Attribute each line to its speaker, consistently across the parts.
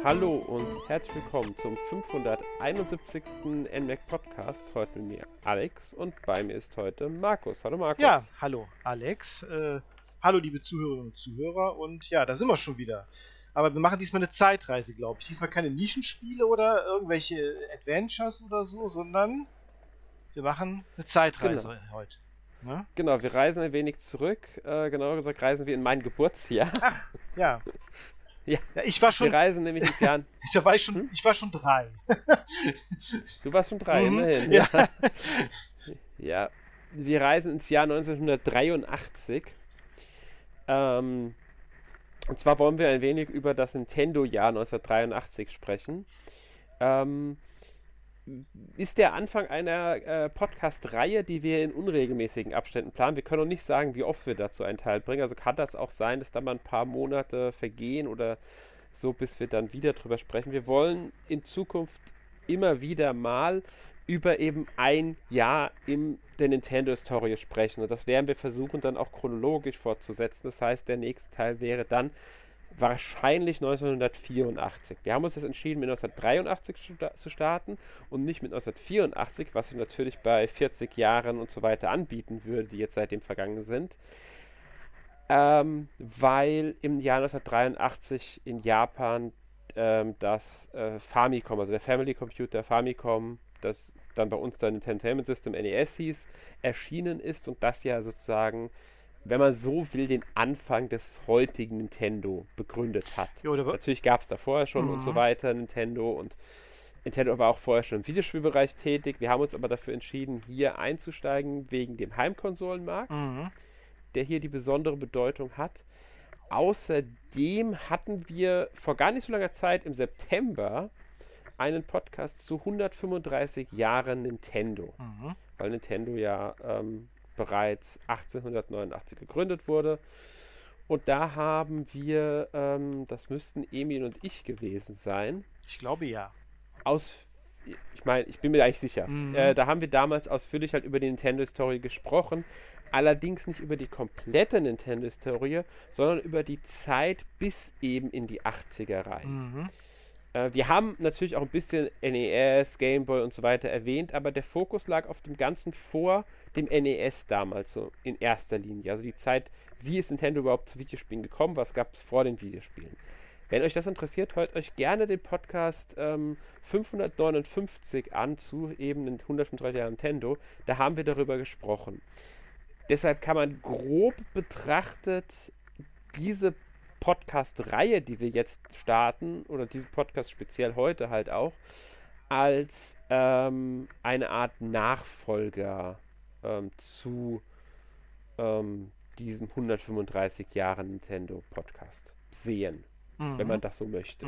Speaker 1: Hallo und herzlich willkommen zum 571. NMAC Podcast. Heute mit mir Alex und bei mir ist heute Markus. Hallo Markus.
Speaker 2: Ja, hallo Alex. Hallo liebe Zuhörerinnen und Zuhörer. Und ja, da sind wir schon wieder. Aber wir machen diesmal eine Zeitreise, glaube ich. Diesmal keine Nischenspiele oder irgendwelche Adventures oder so, sondern wir machen eine Zeitreise heute. Ne?
Speaker 1: Genau, wir reisen ein wenig zurück. Genauer gesagt reisen wir in mein Geburtsjahr.
Speaker 2: Ach, ja.
Speaker 1: Ja,
Speaker 2: ich war schon.
Speaker 1: Wir reisen nämlich ins Jahr.
Speaker 2: Ich war schon 3.
Speaker 1: Du warst schon 3, immerhin.
Speaker 2: Ja.
Speaker 1: Ja, wir reisen ins Jahr 1983. Und zwar wollen wir ein wenig über das Nintendo-Jahr 1983 sprechen. Ist der Anfang einer Podcast-Reihe, die wir in unregelmäßigen Abständen planen. Wir können noch nicht sagen, wie oft wir dazu einen Teil bringen. Also kann das auch sein, dass da mal ein paar Monate vergehen oder so, bis wir dann wieder drüber sprechen. Wir wollen in Zukunft immer wieder mal über eben ein Jahr in der Nintendo-Historie sprechen. Und das werden wir versuchen dann auch chronologisch fortzusetzen. Das heißt, der nächste Teil wäre dann wahrscheinlich 1984. Wir haben uns jetzt entschieden, mit 1983 zu starten und nicht mit 1984, was sich natürlich bei 40 Jahren und so weiter anbieten würde, die jetzt seitdem vergangen sind. Weil im Jahr 1983 in Japan das Famicom, also der Family Computer Famicom, das dann bei uns dann Entertainment System NES hieß, erschienen ist und das ja sozusagen, wenn man so will, den Anfang des heutigen Nintendo begründet hat.
Speaker 2: Jo,
Speaker 1: natürlich gab es da vorher schon und so weiter Nintendo und Nintendo war auch vorher schon im Videospielbereich tätig. Wir haben uns aber dafür entschieden, hier einzusteigen wegen dem Heimkonsolenmarkt, der hier die besondere Bedeutung hat. Außerdem hatten wir vor gar nicht so langer Zeit im September einen Podcast zu 135 Jahren Nintendo, weil Nintendo ja bereits 1889 gegründet wurde. Und da haben wir, das müssten Emil und ich gewesen sein.
Speaker 2: Ich glaube ja.
Speaker 1: Ich bin mir eigentlich sicher. Da haben wir damals ausführlich halt über die Nintendo-Historie gesprochen. Allerdings nicht über die komplette Nintendo-Historie, sondern über die Zeit bis eben in die 80er rein. Wir haben natürlich auch ein bisschen NES, Game Boy und so weiter erwähnt, aber der Fokus lag auf dem Ganzen vor dem NES damals so in erster Linie. Also die Zeit, wie ist Nintendo überhaupt zu Videospielen gekommen, was gab es vor den Videospielen. Wenn euch das interessiert, hört euch gerne den Podcast 559 an zu eben den 135 Jahren Nintendo. Da haben wir darüber gesprochen. Deshalb kann man grob betrachtet diese Podcast-Reihe, die wir jetzt starten, oder diesen Podcast speziell heute halt auch, als eine Art Nachfolger zu diesem 135 Jahre Nintendo Podcast sehen, wenn man das so möchte.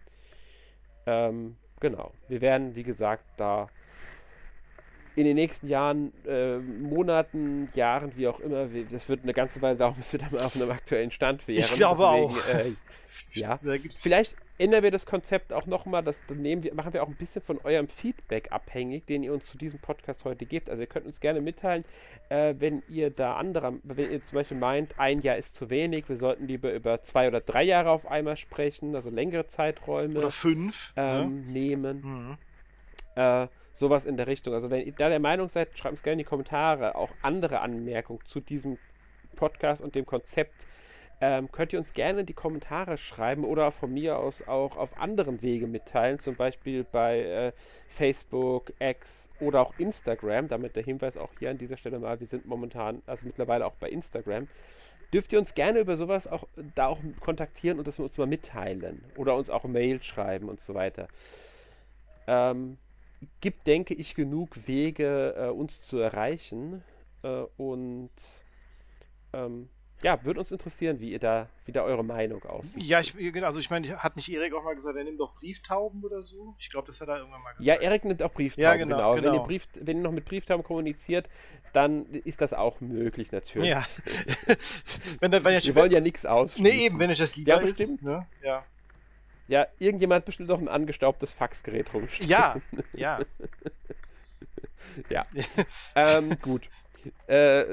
Speaker 1: Genau. Wir werden, wie gesagt, da in den nächsten Jahren, Monaten, Jahren, wie auch immer, das wird eine ganze Weile dauern, bis wir dann mal auf einem aktuellen Stand wären.
Speaker 2: Ich glaube auch.
Speaker 1: Ja. Vielleicht ändern wir das Konzept auch nochmal, machen wir auch ein bisschen von eurem Feedback abhängig, den ihr uns zu diesem Podcast heute gebt. Also ihr könnt uns gerne mitteilen, wenn ihr zum Beispiel meint, ein Jahr ist zu wenig, wir sollten lieber über 2 oder 3 Jahre auf einmal sprechen, also längere Zeiträume.
Speaker 2: Oder 5.
Speaker 1: Nehmen. Sowas in der Richtung. Also wenn ihr da der Meinung seid, schreibt uns gerne in die Kommentare auch andere Anmerkungen zu diesem Podcast und dem Konzept. Könnt ihr uns gerne in die Kommentare schreiben oder von mir aus auch auf anderem Wege mitteilen, zum Beispiel bei Facebook, X oder auch Instagram. Damit der Hinweis auch hier an dieser Stelle mal, wir sind momentan, also mittlerweile auch bei Instagram. Dürft ihr uns gerne über sowas auch kontaktieren und das uns mal mitteilen oder uns auch Mail schreiben und so weiter. Gibt, denke ich, genug Wege, uns zu erreichen und würde uns interessieren, wie da eure Meinung aussieht.
Speaker 2: Ja, also ich meine, hat nicht Erik auch mal gesagt, er nimmt doch Brieftauben oder so? Ich glaube, das hat er irgendwann mal gesagt.
Speaker 1: Ja, Erik nimmt auch Brieftauben,
Speaker 2: ja, genau.
Speaker 1: Also wenn ihr noch mit Brieftauben kommuniziert, dann ist das auch möglich, natürlich.
Speaker 2: Ja.
Speaker 1: Wir wollen ja nichts ausschließen.
Speaker 2: Nee, eben, wenn euch das lieber ist.
Speaker 1: Bestimmt.
Speaker 2: Ne? Ja.
Speaker 1: Ja, irgendjemand hat bestimmt noch ein angestaubtes Faxgerät rumstehen.
Speaker 2: Ja.
Speaker 1: Ja. Gut.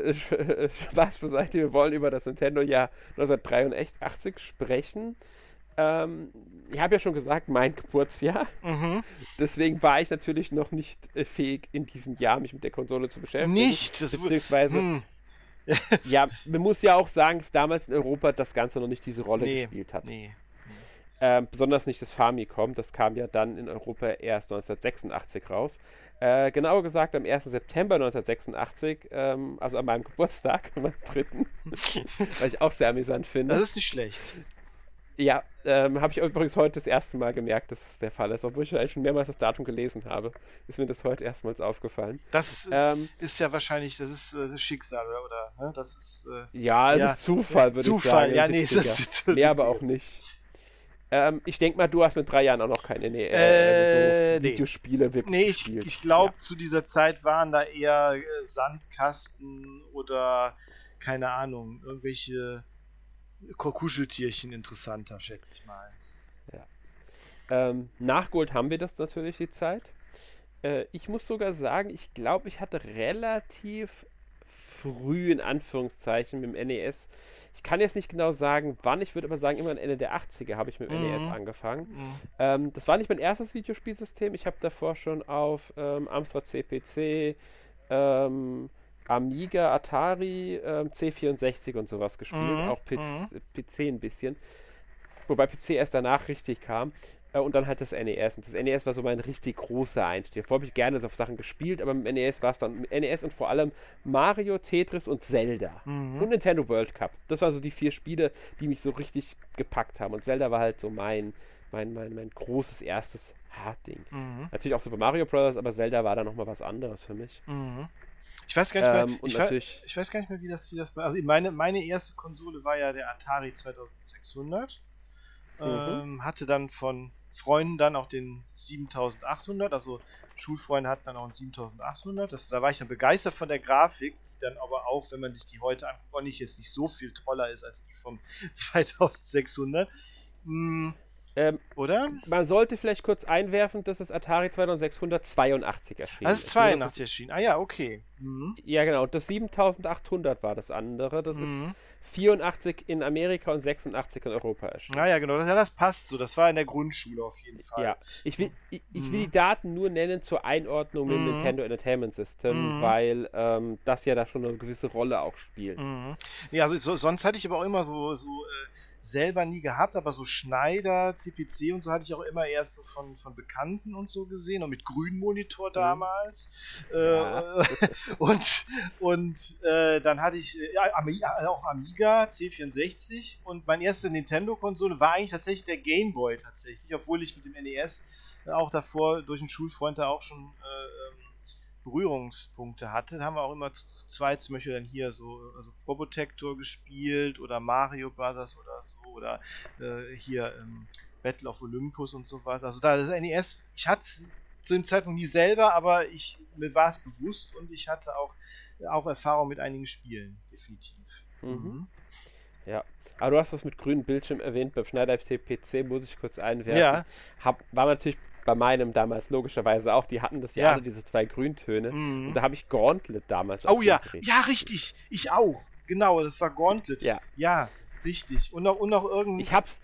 Speaker 1: Spaß beiseite, wir wollen über das Nintendo-Jahr 1983 sprechen. Ich habe ja schon gesagt, mein Geburtsjahr.
Speaker 2: Mhm.
Speaker 1: Deswegen war ich natürlich noch nicht fähig, in diesem Jahr mich mit der Konsole zu beschäftigen.
Speaker 2: Nicht?
Speaker 1: Beziehungsweise, ja, man muss ja auch sagen, dass damals in Europa das Ganze noch nicht diese Rolle
Speaker 2: Nee,
Speaker 1: gespielt hat.
Speaker 2: nee.
Speaker 1: Besonders nicht das Famicom, das kam ja dann in Europa erst 1986 raus. Genauer gesagt am 1. September 1986, also an meinem Geburtstag, am 3., weil ich auch sehr amüsant finde.
Speaker 2: Das ist nicht schlecht.
Speaker 1: Ja, habe ich übrigens heute das erste Mal gemerkt, dass es der Fall ist, obwohl ich eigentlich schon mehrmals das Datum gelesen habe. Ist mir das heute erstmals aufgefallen.
Speaker 2: Das ist ja wahrscheinlich, das ist das Schicksal, oder? Ne? Das ist,
Speaker 1: ja, es ist Zufall, würde ich sagen.
Speaker 2: Zufall, ja, nee, es ist
Speaker 1: nee, aber auch nicht. Ich denke mal, du hast mit 3 Jahren auch noch keine also so Videospiele wirklich gespielt.
Speaker 2: Ich glaube, zu dieser Zeit waren da eher Sandkasten oder, keine Ahnung, irgendwelche Kuscheltierchen interessanter, schätze ich mal.
Speaker 1: Ja. Nachgeholt haben wir das natürlich, die Zeit. Ich muss sogar sagen, ich glaube, ich hatte relativ früh, in Anführungszeichen, mit dem NES. Ich kann jetzt nicht genau sagen, wann, ich würde aber sagen, immer Ende der 80er habe ich mit dem NES angefangen. Das war nicht mein erstes Videospielsystem. Ich habe davor schon auf Amstrad CPC, Amiga, Atari, C64 und sowas gespielt. Auch PC ein bisschen. Wobei PC erst danach richtig kam. Und dann halt das NES. Und das NES war so mein richtig großer Einstieg. Vorher habe ich gerne so auf Sachen gespielt, aber mit dem NES war es dann NES und vor allem Mario, Tetris und Zelda. Und Nintendo World Cup. Das waren so die 4 Spiele, die mich so richtig gepackt haben. Und Zelda war halt so mein großes erstes Hardding. Natürlich auch Super Mario Bros., aber Zelda war dann nochmal was anderes für mich.
Speaker 2: Ich weiß gar nicht mehr,
Speaker 1: ich
Speaker 2: weiß gar nicht mehr, wie das war. Also meine erste Konsole war ja der Atari 2600. Hatte dann von Freunden dann auch den 7800, also Schulfreunde hatten dann auch einen 7800. Da war ich dann begeistert von der Grafik, die dann aber auch, wenn man sich die heute anguckt, auch nicht so viel toller ist als die vom 2600. Oder?
Speaker 1: Man sollte vielleicht kurz einwerfen, dass das Atari 2682 erschienen
Speaker 2: ist. Also 82 erschienen. Ah ja, okay.
Speaker 1: Ja, genau. Das 7800 war das andere. Das ist 84 in Amerika und 86 in Europa erschienen.
Speaker 2: Ah ja, genau. Das passt so. Das war in der Grundschule auf jeden Fall.
Speaker 1: Ja. Ich will die Daten nur nennen zur Einordnung mit dem Nintendo Entertainment System, weil das ja da schon eine gewisse Rolle auch spielt.
Speaker 2: Ja, also sonst hatte ich aber auch immer so selber nie gehabt, aber so Schneider, CPC und so hatte ich auch immer erst so von Bekannten und so gesehen und mit Grünmonitor damals. Und dann hatte ich auch Amiga, C64 und meine erste Nintendo-Konsole war eigentlich tatsächlich der Game Boy tatsächlich, obwohl ich mit dem NES auch davor durch einen Schulfreund da auch schon Berührungspunkte hatte. Da haben wir auch immer zu zweit zum Beispiel dann hier also Probotector gespielt oder Mario Brothers oder so oder hier Battle of Olympus und sowas. Also da das NES, ich hatte es zu dem Zeitpunkt nie selber, aber mir war es bewusst und ich hatte auch Erfahrung mit einigen Spielen, definitiv.
Speaker 1: Ja, aber du hast was mit grünem Bildschirm erwähnt, beim Schneider PC muss ich kurz einwerfen.
Speaker 2: Ja.
Speaker 1: War natürlich bei meinem damals logischerweise auch, die hatten das ja alle, diese 2 Grüntöne. Und da habe ich Gauntlet damals
Speaker 2: aufgekriegt. Ja, richtig. Ich auch. Genau, das war Gauntlet. Ja, richtig. Und noch irgendwas.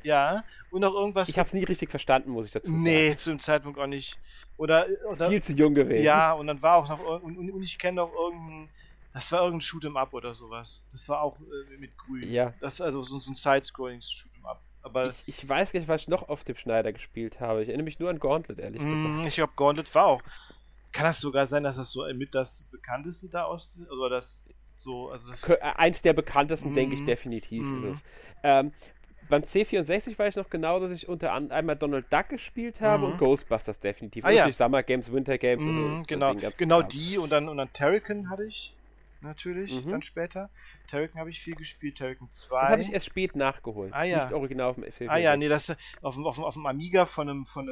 Speaker 1: Ich hab's nie richtig verstanden, muss ich dazu sagen.
Speaker 2: Nee, zu dem Zeitpunkt auch nicht. Oder
Speaker 1: viel zu jung gewesen.
Speaker 2: Ja, und dann war auch noch und ich kenne noch das war irgendein Shoot'em Up oder sowas. Das war auch mit Grün.
Speaker 1: Ja.
Speaker 2: Das ist also so ein Side-Scrolling Shoot'em Up. Aber
Speaker 1: ich weiß gar nicht, was ich noch auf dem Schneider gespielt habe. Ich erinnere mich nur an Gauntlet, ehrlich gesagt.
Speaker 2: Ich glaube, Gauntlet war auch. Kann das sogar sein, dass das so mit das bekannteste da aus, oder das so, also das
Speaker 1: eins der bekanntesten, denke ich, definitiv ist es. Beim C64 weiß ich noch genau, dass ich unter anderem einmal Donald Duck gespielt habe und Ghostbusters definitiv. Und natürlich Summer Games, Winter Games.
Speaker 2: Genau die und dann Terrakin hatte ich. Natürlich, dann später. Terrakin habe ich viel gespielt, Terrakin 2.
Speaker 1: Das habe ich erst spät nachgeholt. Nicht original auf dem
Speaker 2: C64. Nee, das auf dem Amiga von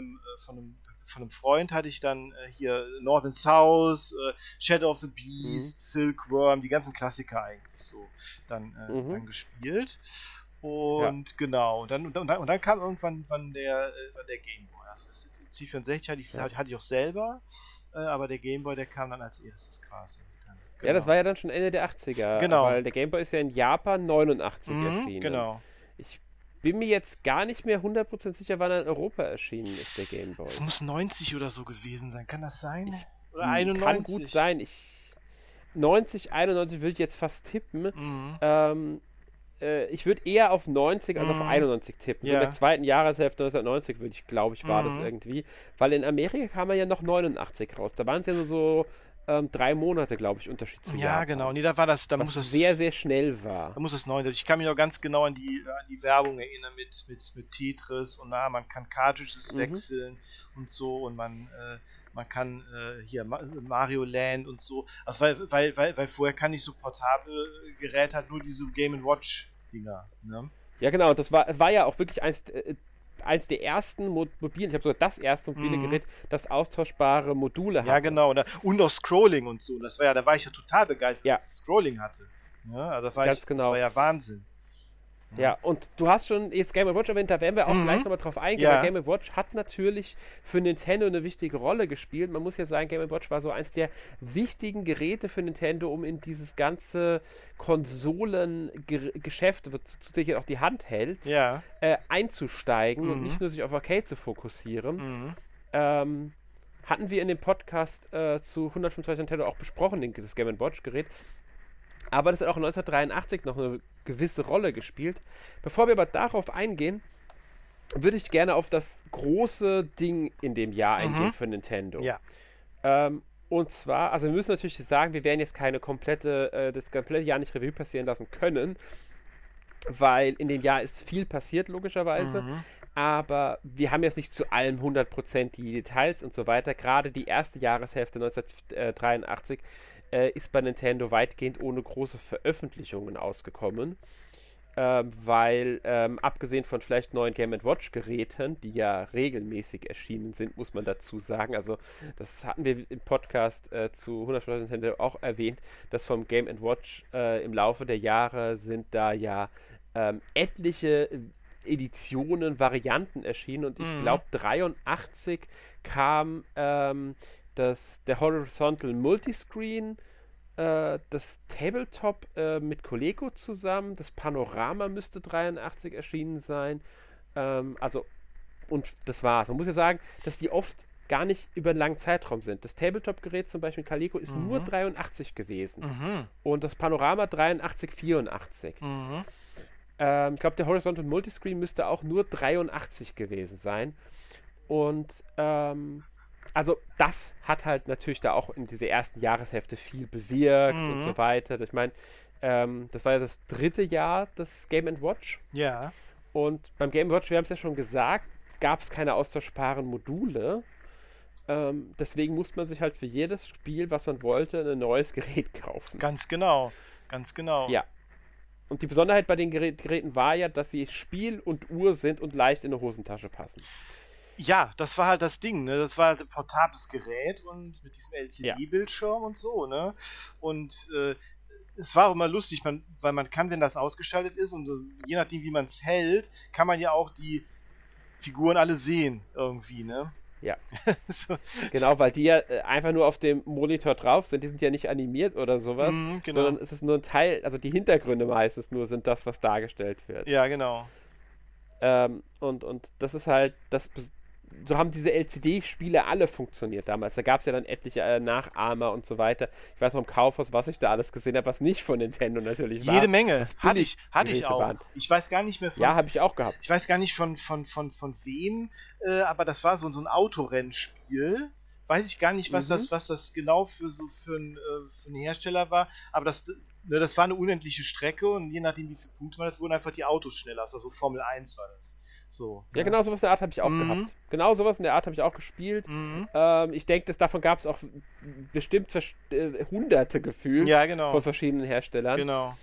Speaker 2: einem Freund hatte ich dann hier North and South, Shadow of the Beast, Silkworm, die ganzen Klassiker eigentlich so dann gespielt. Und genau, und dann kam irgendwann der Game Boy. Also das C64 hatte ich auch selber, aber der Game Boy, der kam dann als erstes quasi.
Speaker 1: Ja, das war ja dann schon Ende der 80er.
Speaker 2: Genau.
Speaker 1: Weil der Game Boy ist ja in Japan 89 erschienen.
Speaker 2: Genau.
Speaker 1: bin mir jetzt gar nicht mehr 100% sicher, wann er in Europa erschienen ist, der Game Boy.
Speaker 2: Es muss 90 oder so gewesen sein, kann das sein? Oder
Speaker 1: Kann
Speaker 2: 91?
Speaker 1: gut sein. 90, 91 würde ich jetzt fast tippen. Ich würde eher auf 90 als auf 91 tippen. So in der zweiten Jahreshälfte 1990 würde ich, glaube ich, war das irgendwie. Weil in Amerika kam er ja noch 89 raus. Da waren es ja nur so 3 Monate, glaube ich, Unterschied zu Japan.
Speaker 2: Genau. Nee, da war das, da
Speaker 1: was
Speaker 2: muss es
Speaker 1: sehr, sehr schnell war.
Speaker 2: Da muss es 90. Ich kann mich noch ganz genau an die Werbung erinnern mit Tetris und man kann Cartridges wechseln und so und man kann hier Mario Land und so. Also weil vorher kann ich so portable Geräte halt nur diese Game & Watch Dinger. Ne?
Speaker 1: Ja, genau. Das war ja auch wirklich eins der ersten mobilen, ich habe sogar das erste mobile Gerät, das austauschbare Module hatte.
Speaker 2: Ja, genau. Und auch Scrolling und so. Da war ich ja total begeistert,
Speaker 1: Ja.
Speaker 2: dass es Scrolling hatte. Ja, also das war ja Wahnsinn.
Speaker 1: Ja, und du hast schon jetzt Game & Watch erwähnt, da werden wir auch gleich nochmal drauf eingehen, weil Game & Watch hat natürlich für Nintendo eine wichtige Rolle gespielt. Man muss ja sagen, Game & Watch war so eins der wichtigen Geräte für Nintendo, um in dieses ganze Konsolengeschäft, wozu sich auch die Handhelds, einzusteigen und nicht nur sich auf Arcade zu fokussieren. Hatten wir in dem Podcast zu 125 Nintendo auch besprochen, das Game & Watch Gerät. Aber das hat auch 1983 noch eine gewisse Rolle gespielt. Bevor wir aber darauf eingehen, würde ich gerne auf das große Ding in dem Jahr eingehen für Nintendo.
Speaker 2: Ja.
Speaker 1: Und zwar, also wir müssen natürlich sagen, wir werden jetzt das komplette Jahr nicht Revue passieren lassen können, weil in dem Jahr ist viel passiert, logischerweise. Aber wir haben jetzt nicht zu allem 100% die Details und so weiter. Gerade die erste Jahreshälfte 1983 ist bei Nintendo weitgehend ohne große Veröffentlichungen ausgekommen, weil abgesehen von vielleicht neuen Game & Watch Geräten, die ja regelmäßig erschienen sind, muss man dazu sagen, also das hatten wir im Podcast zu 100% Nintendo auch erwähnt, dass vom Game & Watch im Laufe der Jahre sind da ja etliche Editionen, Varianten erschienen und ich glaube 83 kam der Horizontal Multiscreen, das Tabletop mit Coleco zusammen, das Panorama müsste 83 erschienen sein, und das war's. Man muss ja sagen, dass die oft gar nicht über einen langen Zeitraum sind. Das Tabletop-Gerät zum Beispiel Coleco ist nur 83 gewesen und das Panorama 83, 84. Ich glaube, der Horizontal Multiscreen müsste auch nur 83 gewesen sein und also das hat halt natürlich da auch in dieser ersten Jahreshälfte viel bewirkt und so weiter. Ich meine, das war ja das 3. Jahr des Game & Watch.
Speaker 2: Ja.
Speaker 1: Und beim Game & Watch, wir haben es ja schon gesagt, gab es keine austauschbaren Module. Deswegen musste man sich halt für jedes Spiel, was man wollte, ein neues Gerät kaufen.
Speaker 2: Ganz genau.
Speaker 1: Ja. Und die Besonderheit bei den Geräten war ja, dass sie Spiel und Uhr sind und leicht in eine Hosentasche passen.
Speaker 2: Ja, das war halt das Ding, ne? Das war halt ein portables Gerät und mit diesem LCD-Bildschirm und so, ne? Und es war auch immer lustig, weil man kann, wenn das ausgeschaltet ist und je nachdem, wie man es hält, kann man ja auch die Figuren alle sehen irgendwie, ne?
Speaker 1: Ja.
Speaker 2: So.
Speaker 1: Genau, weil die ja einfach nur auf dem Monitor drauf sind. Die sind ja nicht animiert oder sowas,
Speaker 2: genau.
Speaker 1: sondern es ist nur ein Teil, also die Hintergründe meistens nur sind das, was dargestellt wird.
Speaker 2: Ja, genau.
Speaker 1: Und das ist halt, so haben diese LCD-Spiele alle funktioniert damals. Da gab es ja dann etliche Nachahmer und so weiter. Ich weiß noch im Kaufhaus, was ich da alles gesehen habe, was nicht von Nintendo natürlich war.
Speaker 2: Jede Menge. Hatte ich auch.
Speaker 1: Waren.
Speaker 2: Ich weiß gar nicht mehr von...
Speaker 1: Ja, habe ich auch gehabt.
Speaker 2: Ich weiß gar nicht von wem, aber das war so ein Autorennspiel. Weiß ich gar nicht, was das genau für einen Hersteller war, aber das war eine unendliche Strecke und je nachdem, wie viele Punkte man hat, wurden einfach die Autos schneller. Also Formel 1 war das. So,
Speaker 1: ja, genau sowas in der Art habe ich auch gehabt. Genau sowas in der Art habe ich auch gespielt. Ich denke, davon gab es auch bestimmt Hunderte gefühlt von verschiedenen Herstellern.
Speaker 2: Genau.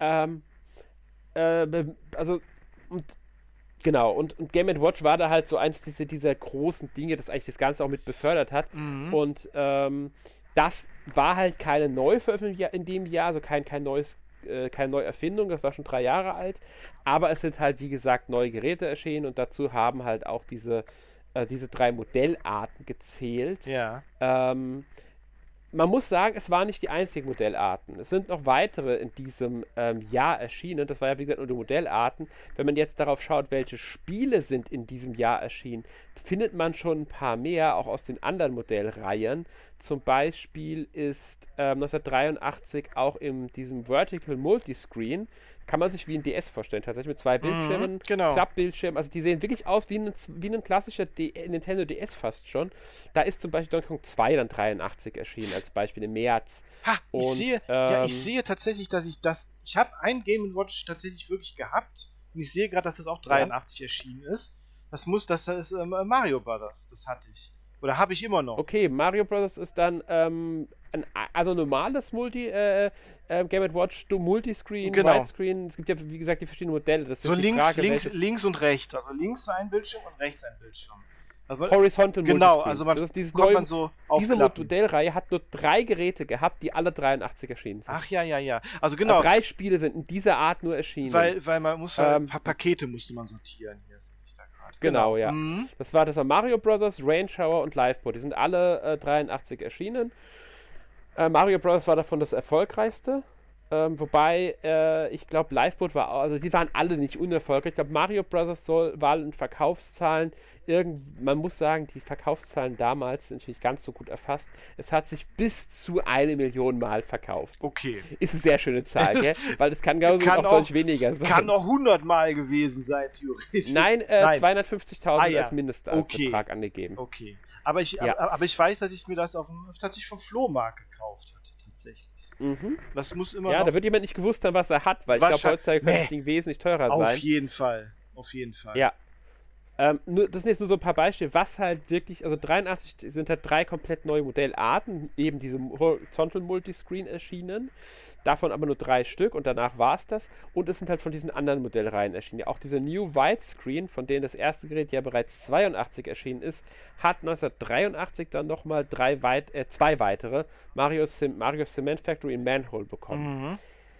Speaker 1: Und Game & Watch war da halt so eins dieser großen Dinge, das eigentlich das Ganze auch mit befördert hat. Und das war halt keine Neuveröffentlichung in dem Jahr, also keine neue Erfindung, das war schon 3 Jahre alt, aber es sind halt, wie gesagt, neue Geräte erschienen und dazu haben halt auch diese 3 Modellarten gezählt.
Speaker 2: Ja.
Speaker 1: man muss sagen, es waren nicht die einzigen Modellarten. Es sind noch weitere in diesem Jahr erschienen. Das war ja, wie gesagt, nur die Modellarten. Wenn man jetzt darauf schaut, welche Spiele sind in diesem Jahr erschienen, findet man schon ein paar mehr, auch aus den anderen Modellreihen. Zum Beispiel ist 1983 auch in diesem Vertical Multiscreen, kann man sich wie ein DS vorstellen, tatsächlich mit 2 Bildschirmen,
Speaker 2: genau.
Speaker 1: Klappbildschirm. Also die sehen wirklich aus wie ein klassischer Nintendo DS fast schon. Da ist zum Beispiel Donkey Kong 2 dann 83 erschienen, als Beispiel im März.
Speaker 2: Ha,
Speaker 1: Und,
Speaker 2: ich sehe tatsächlich, dass ich habe ein Game & Watch tatsächlich wirklich gehabt und ich sehe gerade, dass das auch 83 erschienen ist. Das ist Mario Brothers, das hatte ich. Oder habe ich immer noch.
Speaker 1: Okay, Mario Bros. Ist dann also normales Game & Watch, Multiscreen,
Speaker 2: Genau.
Speaker 1: Widescreen. Es gibt ja, wie gesagt, die verschiedenen Modelle. Das
Speaker 2: So
Speaker 1: ist die Frage,
Speaker 2: links und rechts. Also links ein Bildschirm und rechts ein Bildschirm. Also
Speaker 1: Horizontal
Speaker 2: genau,
Speaker 1: Multiscreen.
Speaker 2: also man
Speaker 1: das ist dieses
Speaker 2: konnte
Speaker 1: neue,
Speaker 2: man so
Speaker 1: diese
Speaker 2: aufklappen.
Speaker 1: Modellreihe hat nur 3 Geräte gehabt, die alle 83 erschienen sind.
Speaker 2: Ach ja. Also genau.
Speaker 1: 3 Spiele sind in dieser Art nur erschienen.
Speaker 2: Weil man muss ein paar Pakete musste man sortieren. Hier sehe ich da gerade.
Speaker 1: Genau, ja.
Speaker 2: Mhm.
Speaker 1: Das war Mario Bros., Rain Shower und Lifeboat. Die sind alle 83 erschienen. Mario Bros. War davon das erfolgreichste. Wobei, ich glaube, Lifeboat war auch, also die waren alle nicht unerfolgreich. Ich glaube, Mario Bros. War in Verkaufszahlen, man muss sagen, die Verkaufszahlen damals sind nicht ganz so gut erfasst. Es hat sich bis zu 1 Million Mal verkauft.
Speaker 2: Okay.
Speaker 1: Ist eine sehr schöne Zahl, gell? Weil es kann auch deutlich weniger sein.
Speaker 2: Kann auch 100 Mal gewesen sein, theoretisch.
Speaker 1: Nein, 250.000 als Mindestbetrag angegeben.
Speaker 2: Okay. Aber ich weiß, dass ich mir das tatsächlich vom Flohmarkt gekauft hatte, tatsächlich.
Speaker 1: Mhm.
Speaker 2: Das muss immer
Speaker 1: da wird jemand nicht gewusst haben, was er hat, weil ich glaube, heutzutage könnte das Ding wesentlich teurer sein.
Speaker 2: Auf jeden Fall.
Speaker 1: Ja. Das sind jetzt nur so ein paar Beispiele, was halt wirklich, also 83 sind halt 3 komplett neue Modellarten, eben diese Horizontal Multiscreen erschienen, davon aber nur 3 Stück und danach war es das. Und es sind halt von diesen anderen Modellreihen erschienen. Ja, auch diese New Widescreen, von denen das erste Gerät ja bereits 82 erschienen ist, hat 1983 dann nochmal 2 weitere Mario Cement Factory in Manhole bekommen.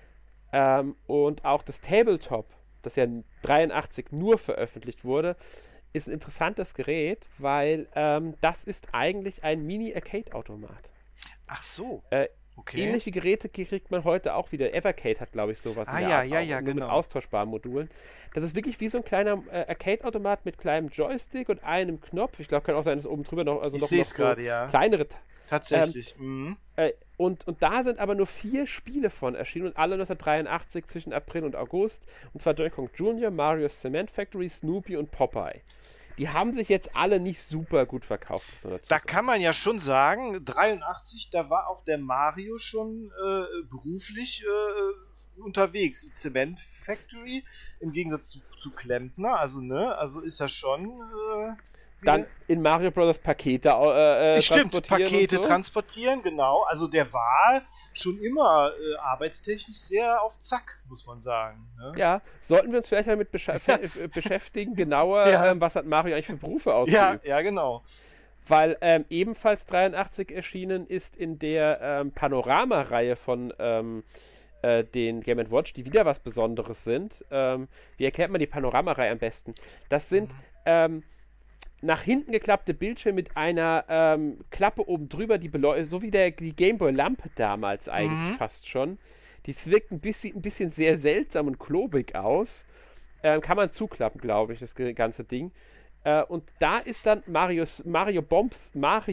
Speaker 1: Und auch das Tabletop, das ja 83 nur veröffentlicht wurde, ist ein interessantes Gerät, weil das ist eigentlich ein Mini-Arcade-Automat.
Speaker 2: Ach so.
Speaker 1: Okay. Ähnliche Geräte kriegt man heute auch wieder. Evercade hat, glaube ich, sowas.
Speaker 2: Ja,
Speaker 1: genau. Mit austauschbaren Modulen. Das ist wirklich wie so ein kleiner Arcade-Automat mit kleinem Joystick und einem Knopf. Ich glaube, kann auch sein, dass oben drüber noch kleinere.
Speaker 2: Tatsächlich.
Speaker 1: Und da sind aber nur 4 Spiele von erschienen und alle 1983 zwischen April und August. Und zwar Donkey Kong Jr., Mario's Cement Factory, Snoopy und Popeye. Die haben sich jetzt alle nicht super gut verkauft.
Speaker 2: Da kann man ja schon sagen, 83, da war auch der Mario schon beruflich unterwegs. Cement Factory im Gegensatz zu Klempner, also ist er schon
Speaker 1: dann in Mario Bros. Pakete
Speaker 2: transportieren, genau. Also der war schon immer arbeitstechnisch sehr auf Zack, muss man sagen. Ne?
Speaker 1: Ja, sollten wir uns vielleicht mal mit beschäftigen, genauer, was hat Mario eigentlich für Berufe ausgeübt.
Speaker 2: Ja, genau.
Speaker 1: Weil ebenfalls 83 erschienen ist in der Panorama-Reihe von den Game & Watch, die wieder was Besonderes sind. Wie erklärt man die Panorama-Reihe am besten? Das sind nach hinten geklappte Bildschirme mit einer Klappe oben drüber, die so wie die Gameboy-Lampe damals eigentlich fast schon. Die wirkt ein bisschen sehr seltsam und klobig aus. Kann man zuklappen, glaube ich, das ganze Ding. Und da ist dann Marios Bombs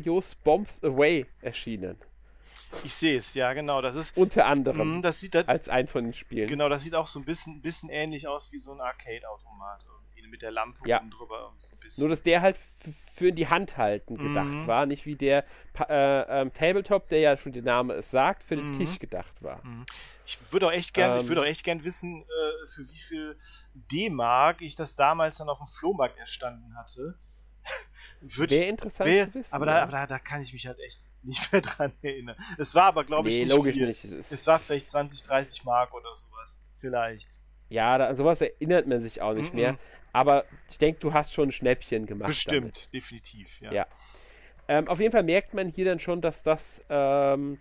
Speaker 1: Away erschienen.
Speaker 2: Ich sehe es, ja, genau. Das ist
Speaker 1: unter anderem
Speaker 2: als
Speaker 1: eins von den Spielen.
Speaker 2: Genau, das sieht auch so ein bisschen ähnlich aus wie so ein Arcade-Automat. Mit der Lampe oben drüber. So ein bisschen.
Speaker 1: Nur, dass der halt für die Hand halten gedacht war, nicht wie der Tabletop, der ja schon der Name es sagt, für den Tisch gedacht war.
Speaker 2: Ich würde auch echt gern wissen, für wie viel D-Mark ich das damals dann auf dem Flohmarkt erstanden hatte.
Speaker 1: Wäre interessant zu wissen.
Speaker 2: Aber da kann ich mich halt echt nicht mehr dran erinnern. Es war aber, glaube ich, nicht
Speaker 1: logisch
Speaker 2: viel.
Speaker 1: Nicht.
Speaker 2: Es war vielleicht 20, 30 Mark oder sowas. Vielleicht.
Speaker 1: Ja, an sowas erinnert man sich auch nicht mehr. Aber ich denke, du hast schon ein Schnäppchen gemacht.
Speaker 2: Bestimmt, definitiv, ja.
Speaker 1: Auf jeden Fall merkt man hier dann schon, dass das Game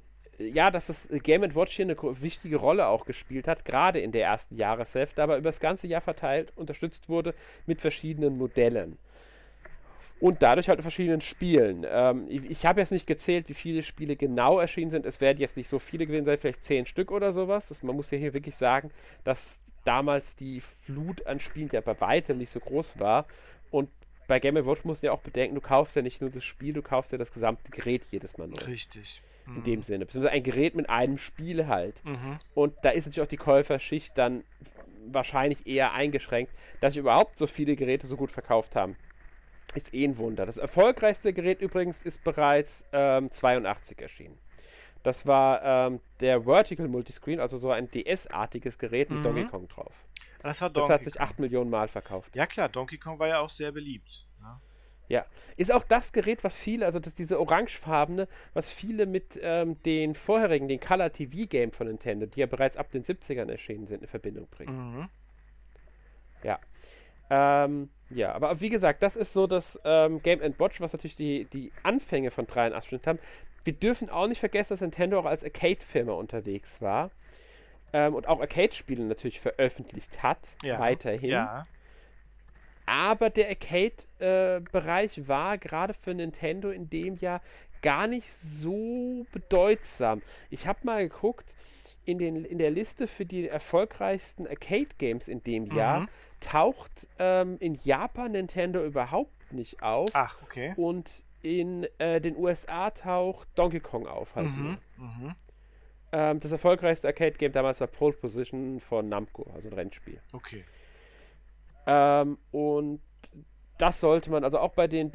Speaker 1: & Watch hier eine wichtige Rolle auch gespielt hat, gerade in der ersten Jahreshälfte, aber über das ganze Jahr verteilt unterstützt wurde mit verschiedenen Modellen. Und dadurch halt verschiedenen Spielen. Ich habe jetzt nicht gezählt, wie viele Spiele genau erschienen sind. Es werden jetzt nicht so viele gewesen sein, vielleicht 10 Stück oder sowas. Man muss ja hier wirklich sagen, dass damals die Flut an Spielen ja bei weitem nicht so groß war. Und bei Game & Watch musst du ja auch bedenken, du kaufst ja nicht nur das Spiel, du kaufst ja das gesamte Gerät jedes Mal neu.
Speaker 2: Richtig.
Speaker 1: In dem Sinne. Beziehungsweise ein Gerät mit einem Spiel halt.
Speaker 2: Mhm.
Speaker 1: Und da ist natürlich auch die Käuferschicht dann wahrscheinlich eher eingeschränkt, dass sich überhaupt so viele Geräte so gut verkauft haben. Ist eh ein Wunder. Das erfolgreichste Gerät übrigens ist bereits 82 erschienen. Das war der Vertical Multiscreen, also so ein DS-artiges Gerät mit Donkey Kong drauf.
Speaker 2: Das war
Speaker 1: Das hat sich 8 Millionen Mal verkauft.
Speaker 2: Ja klar, Donkey Kong war ja auch sehr beliebt.
Speaker 1: Ja, ist auch das Gerät, was viele, also das diese orangefarbene, was viele mit den vorherigen, den Color TV Game von Nintendo, die ja bereits ab den 70ern erschienen sind, in Verbindung bringen.
Speaker 2: Mhm.
Speaker 1: Ja. Ja, aber wie gesagt, das ist so das Game & Watch, was natürlich die Anfänge von 83 haben. Wir dürfen auch nicht vergessen, dass Nintendo auch als Arcade-Firma unterwegs war und auch Arcade-Spiele natürlich veröffentlicht hat, weiterhin.
Speaker 2: Ja.
Speaker 1: Aber der Arcade-Bereich war gerade für Nintendo in dem Jahr gar nicht so bedeutsam. Ich habe mal geguckt, in der Liste für die erfolgreichsten Arcade-Games in dem Jahr taucht in Japan Nintendo überhaupt nicht auf.
Speaker 2: Ach, okay.
Speaker 1: Und in den USA taucht Donkey Kong auf. Halt das erfolgreichste Arcade-Game damals war Pole Position von Namco, also ein Rennspiel.
Speaker 2: Okay.
Speaker 1: Und das sollte man, also auch bei den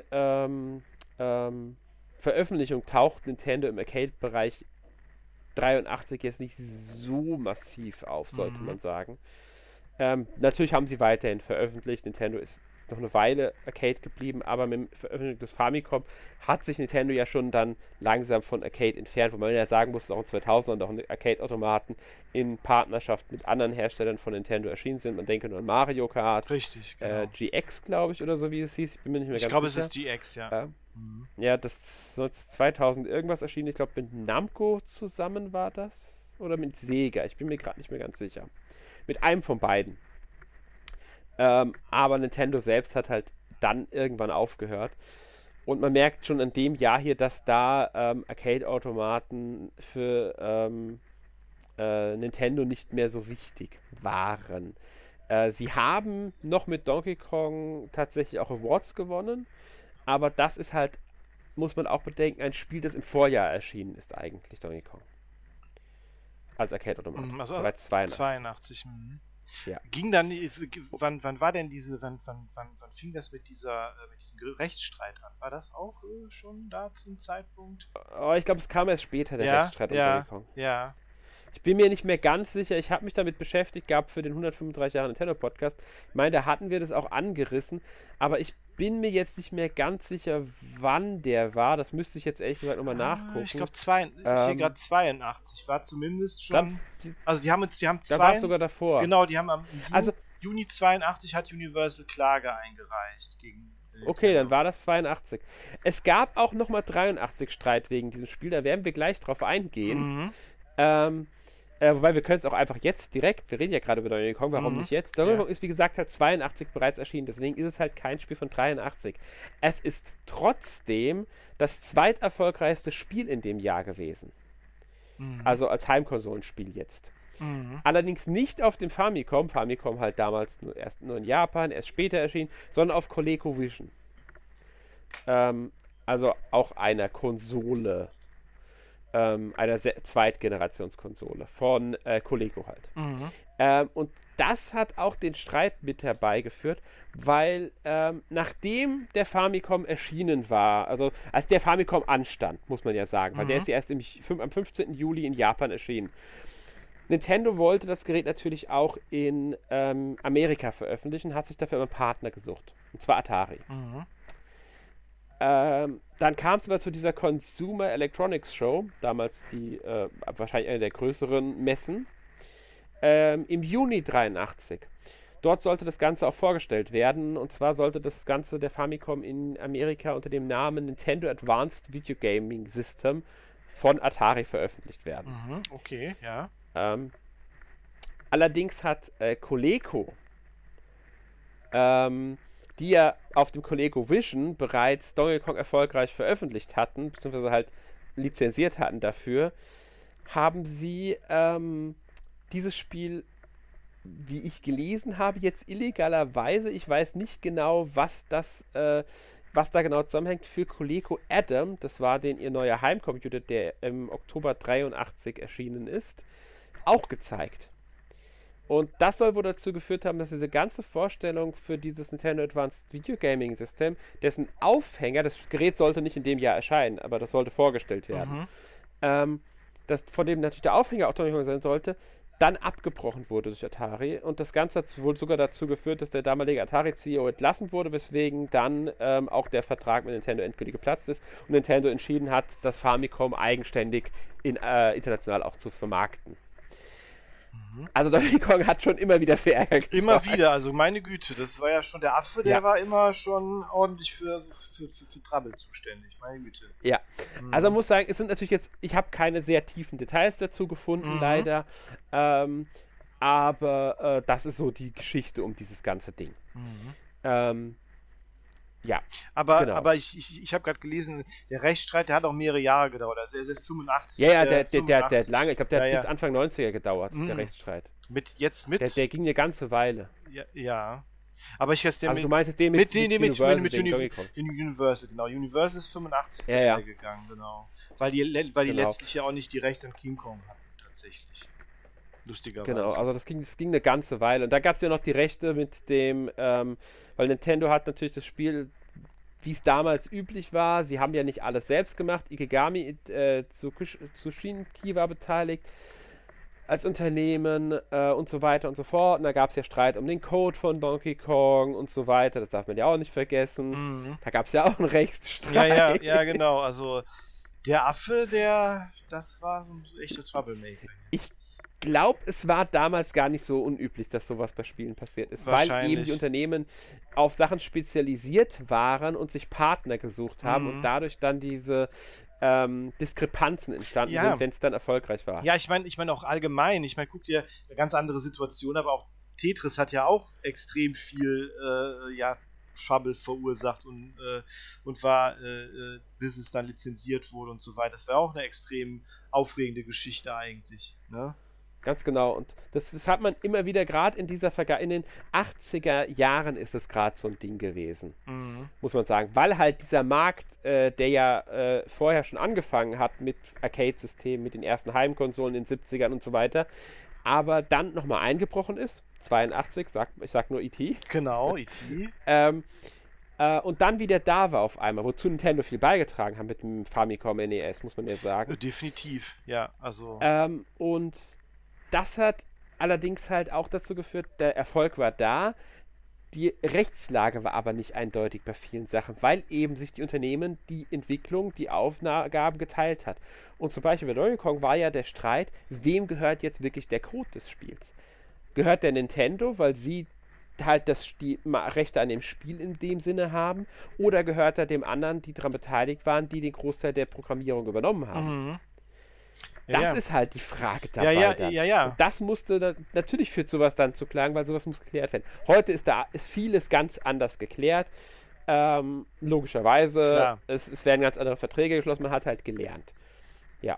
Speaker 1: Veröffentlichungen taucht Nintendo im Arcade-Bereich 83 jetzt nicht so massiv auf, sollte man sagen. Natürlich haben sie weiterhin veröffentlicht. Nintendo ist noch eine Weile Arcade geblieben, aber mit dem Veröffentlichung des Famicom hat sich Nintendo ja schon dann langsam von Arcade entfernt, wo man ja sagen muss, dass auch in 2000 auch Arcade-Automaten in Partnerschaft mit anderen Herstellern von Nintendo erschienen sind. Man denke nur an Mario Kart.
Speaker 2: Richtig, genau.
Speaker 1: GX, glaube ich, oder so wie es hieß. Ich bin mir nicht mehr ganz sicher.
Speaker 2: Ich glaube, es ist GX, ja.
Speaker 1: Ja, das 2000 irgendwas erschienen. Ich glaube, mit Namco zusammen war das. Oder mit Sega. Ich bin mir gerade nicht mehr ganz sicher. Mit einem von beiden. Aber Nintendo selbst hat halt dann irgendwann aufgehört. Und man merkt schon in dem Jahr hier, dass da Arcade-Automaten für Nintendo nicht mehr so wichtig waren. Sie haben noch mit Donkey Kong tatsächlich auch Awards gewonnen. Aber das ist halt, muss man auch bedenken, ein Spiel, das im Vorjahr erschienen ist eigentlich, Donkey Kong. Als Arcade-Automat.
Speaker 2: Also
Speaker 1: bereits 82.
Speaker 2: Ja. Ging dann, wann war denn wann fing das mit diesem Rechtsstreit an? War das auch schon da zum Zeitpunkt?
Speaker 1: Oh, ich glaube, es kam erst später, der Rechtsstreit um Donkey Kong.
Speaker 2: Ja.
Speaker 1: Ich bin mir nicht mehr ganz sicher, ich habe mich damit beschäftigt gehabt für den 135 Jahre Nintendo Podcast. Ich meine, da hatten wir das auch angerissen, aber ich bin mir jetzt nicht mehr ganz sicher, wann der war. Das müsste ich jetzt ehrlich gesagt nochmal nachgucken.
Speaker 2: Ich glaube, ich sehe gerade 82, war zumindest schon.
Speaker 1: Dann,
Speaker 2: also die haben
Speaker 1: da war es sogar davor.
Speaker 2: Genau, die haben am Juni 82 hat Universal Klage eingereicht gegen.
Speaker 1: Okay, dann war das 82. Es gab auch nochmal 83 Streit wegen diesem Spiel, da werden wir gleich drauf eingehen. Wobei wir können es auch einfach jetzt direkt, wir reden ja gerade über Donkey Kong, warum nicht jetzt? Donkey Kong ist wie gesagt halt 82 bereits erschienen, deswegen ist es halt kein Spiel von 83. Es ist trotzdem das zweiterfolgreichste Spiel in dem Jahr gewesen. Also als Heimkonsolenspiel jetzt. Allerdings nicht auf dem Famicom halt damals erst nur in Japan, erst später erschienen, sondern auf ColecoVision. Also auch einer Konsole. Einer Zweitgenerationskonsole von Coleco halt. Und das hat auch den Streit mit herbeigeführt, weil nachdem der Famicom erschienen war, also als der Famicom anstand, muss man ja sagen, weil der ist ja erst am 15. Juli in Japan erschienen. Nintendo wollte das Gerät natürlich auch in Amerika veröffentlichen, hat sich dafür einen Partner gesucht, und zwar Atari. Dann kam es aber zu dieser Consumer Electronics Show, damals wahrscheinlich eine der größeren Messen, im Juni 83. Dort sollte das Ganze auch vorgestellt werden, und zwar sollte das Ganze der Famicom in Amerika unter dem Namen Nintendo Advanced Video Gaming System von Atari veröffentlicht werden.
Speaker 2: Okay, ja.
Speaker 1: Allerdings hat Coleco die ja auf dem ColecoVision bereits Donkey Kong erfolgreich veröffentlicht hatten, beziehungsweise halt lizenziert hatten dafür, haben sie dieses Spiel, wie ich gelesen habe, jetzt illegalerweise, ich weiß nicht genau, was da genau zusammenhängt, für Coleco Adam, das war ihr neuer Heimcomputer, der im Oktober 83 erschienen ist, auch gezeigt. Und das soll wohl dazu geführt haben, dass diese ganze Vorstellung für dieses Nintendo Advanced Video Gaming System, dessen Aufhänger, das Gerät sollte nicht in dem Jahr erscheinen, aber das sollte vorgestellt werden, von dem natürlich der Aufhänger auch Donkey Kong sein sollte, dann abgebrochen wurde durch Atari. Und das Ganze hat wohl sogar dazu geführt, dass der damalige Atari-CEO entlassen wurde, weswegen dann auch der Vertrag mit Nintendo endgültig geplatzt ist und Nintendo entschieden hat, das Famicom eigenständig international auch zu vermarkten. Also Donkey Kong hat schon immer wieder für Ärger gesorgt.
Speaker 2: Immer wieder, also meine Güte, das war ja schon der Affe, der war immer schon ordentlich für Trouble zuständig, meine Güte.
Speaker 1: Ja, also man muss sagen, es sind natürlich jetzt, ich habe keine sehr tiefen Details dazu gefunden, leider, aber das ist so die Geschichte um dieses ganze Ding. Ja,
Speaker 2: aber,
Speaker 1: genau.
Speaker 2: Aber ich habe gerade gelesen, der Rechtsstreit, der hat auch mehrere Jahre gedauert. Also er ist 85.
Speaker 1: Ja, der hat lange, ich glaube, der hat bis Anfang 90er gedauert, der Rechtsstreit.
Speaker 2: Mit?
Speaker 1: Der ging eine ganze Weile.
Speaker 2: Ja. Aber ich jetzt
Speaker 1: du meinst jetzt den mit
Speaker 2: Universal, genau. Universal ist 85 zu Ende gegangen, genau. Weil die letztlich ja auch nicht die Rechte an King Kong hatten, tatsächlich. Lustigerweise.
Speaker 1: Genau, also das ging eine ganze Weile. Und da gab es ja noch die Rechte mit dem, weil Nintendo hat natürlich das Spiel, wie es damals üblich war, sie haben ja nicht alles selbst gemacht. Ikegami Tsushinki war beteiligt als Unternehmen und so weiter und so fort. Und da gab es ja Streit um den Code von Donkey Kong und so weiter. Das darf man ja auch nicht vergessen. Da gab es ja auch einen Rechtsstreit.
Speaker 2: Ja, genau. Also der Affe, das war so ein echter Troublemaker.
Speaker 1: Ich glaube, es war damals gar nicht so unüblich, dass sowas bei Spielen passiert ist, weil eben die Unternehmen auf Sachen spezialisiert waren und sich Partner gesucht haben und dadurch dann diese Diskrepanzen entstanden sind, wenn es dann erfolgreich war.
Speaker 2: Ja, ich meine auch allgemein, guck dir eine ganz andere Situation, aber auch Tetris hat ja auch extrem viel Trouble verursacht und war, bis es dann lizenziert wurde und so weiter. Das war auch eine extrem aufregende Geschichte eigentlich, ne?
Speaker 1: Ganz genau. Und das hat man immer wieder, gerade in den 80er Jahren ist es gerade so ein Ding gewesen, muss man sagen. Weil halt dieser Markt, der ja vorher schon angefangen hat mit Arcade-Systemen, mit den ersten Heimkonsolen in den 70ern und so weiter, aber dann nochmal eingebrochen ist. 82, ich sag nur E.T.
Speaker 2: Genau, E.T.
Speaker 1: Und dann wieder da war auf einmal, wozu Nintendo viel beigetragen hat mit dem Famicom NES, muss man ja sagen.
Speaker 2: Definitiv, ja, also.
Speaker 1: Und das hat allerdings halt auch dazu geführt, der Erfolg war da, die Rechtslage war aber nicht eindeutig bei vielen Sachen, weil eben sich die Unternehmen die Entwicklung, die Aufgaben geteilt hat. Und zum Beispiel bei Donkey Kong war ja der Streit, wem gehört jetzt wirklich der Code des Spiels? Gehört der Nintendo, weil sie halt die Rechte an dem Spiel in dem Sinne haben, oder gehört er dem anderen, die daran beteiligt waren, die den Großteil der Programmierung übernommen haben? Das ist halt die Frage dabei.
Speaker 2: Ja.
Speaker 1: Und das natürlich führt sowas dann zu Klagen, weil sowas muss geklärt werden. Heute ist vieles ganz anders geklärt. Logischerweise.
Speaker 2: Klar.
Speaker 1: Es werden ganz andere Verträge geschlossen, man hat halt gelernt. Ja.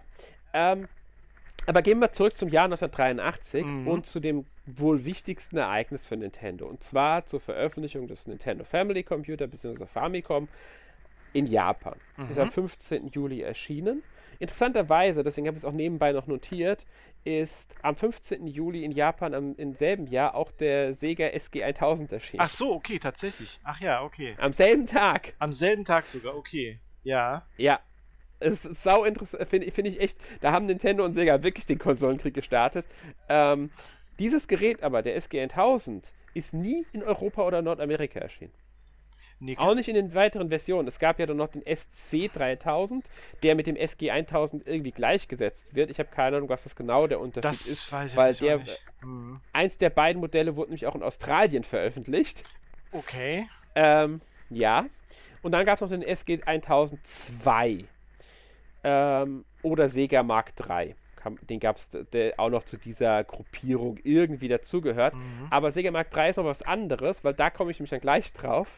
Speaker 1: Aber gehen wir zurück zum Jahr 1983 und zu dem wohl wichtigsten Ereignis für Nintendo. Und zwar zur Veröffentlichung des Nintendo Family Computer bzw. Famicom in Japan. Ist am 15. Juli erschienen. Interessanterweise, deswegen habe ich es auch nebenbei noch notiert, ist am 15. Juli in Japan im selben Jahr auch der Sega SG-1000 erschienen.
Speaker 2: Ach so, okay, tatsächlich. Ach ja, okay.
Speaker 1: Am selben Tag.
Speaker 2: Am selben Tag sogar, okay. Ja.
Speaker 1: Ja. Es ist sau interessant, finde ich echt, da haben Nintendo und Sega wirklich den Konsolenkrieg gestartet. Dieses Gerät aber, der SG-1000, ist nie in Europa oder Nordamerika erschienen. Nee, auch nicht in den weiteren Versionen. Es gab ja dann noch den SC-3000, der mit dem SG-1000 irgendwie gleichgesetzt wird. Ich habe keine Ahnung, was das genau der Unterschied ist.
Speaker 2: Weiß ich
Speaker 1: weil
Speaker 2: nicht.
Speaker 1: Eins der beiden Modelle wurde nämlich auch in Australien veröffentlicht.
Speaker 2: Okay.
Speaker 1: Ja. Und dann gab es noch den SG-1002. Oder Sega Mark III. Den gab es auch noch zu dieser Gruppierung irgendwie dazugehört. Aber Sega Mark III ist noch was anderes, weil da komme ich nämlich dann gleich drauf.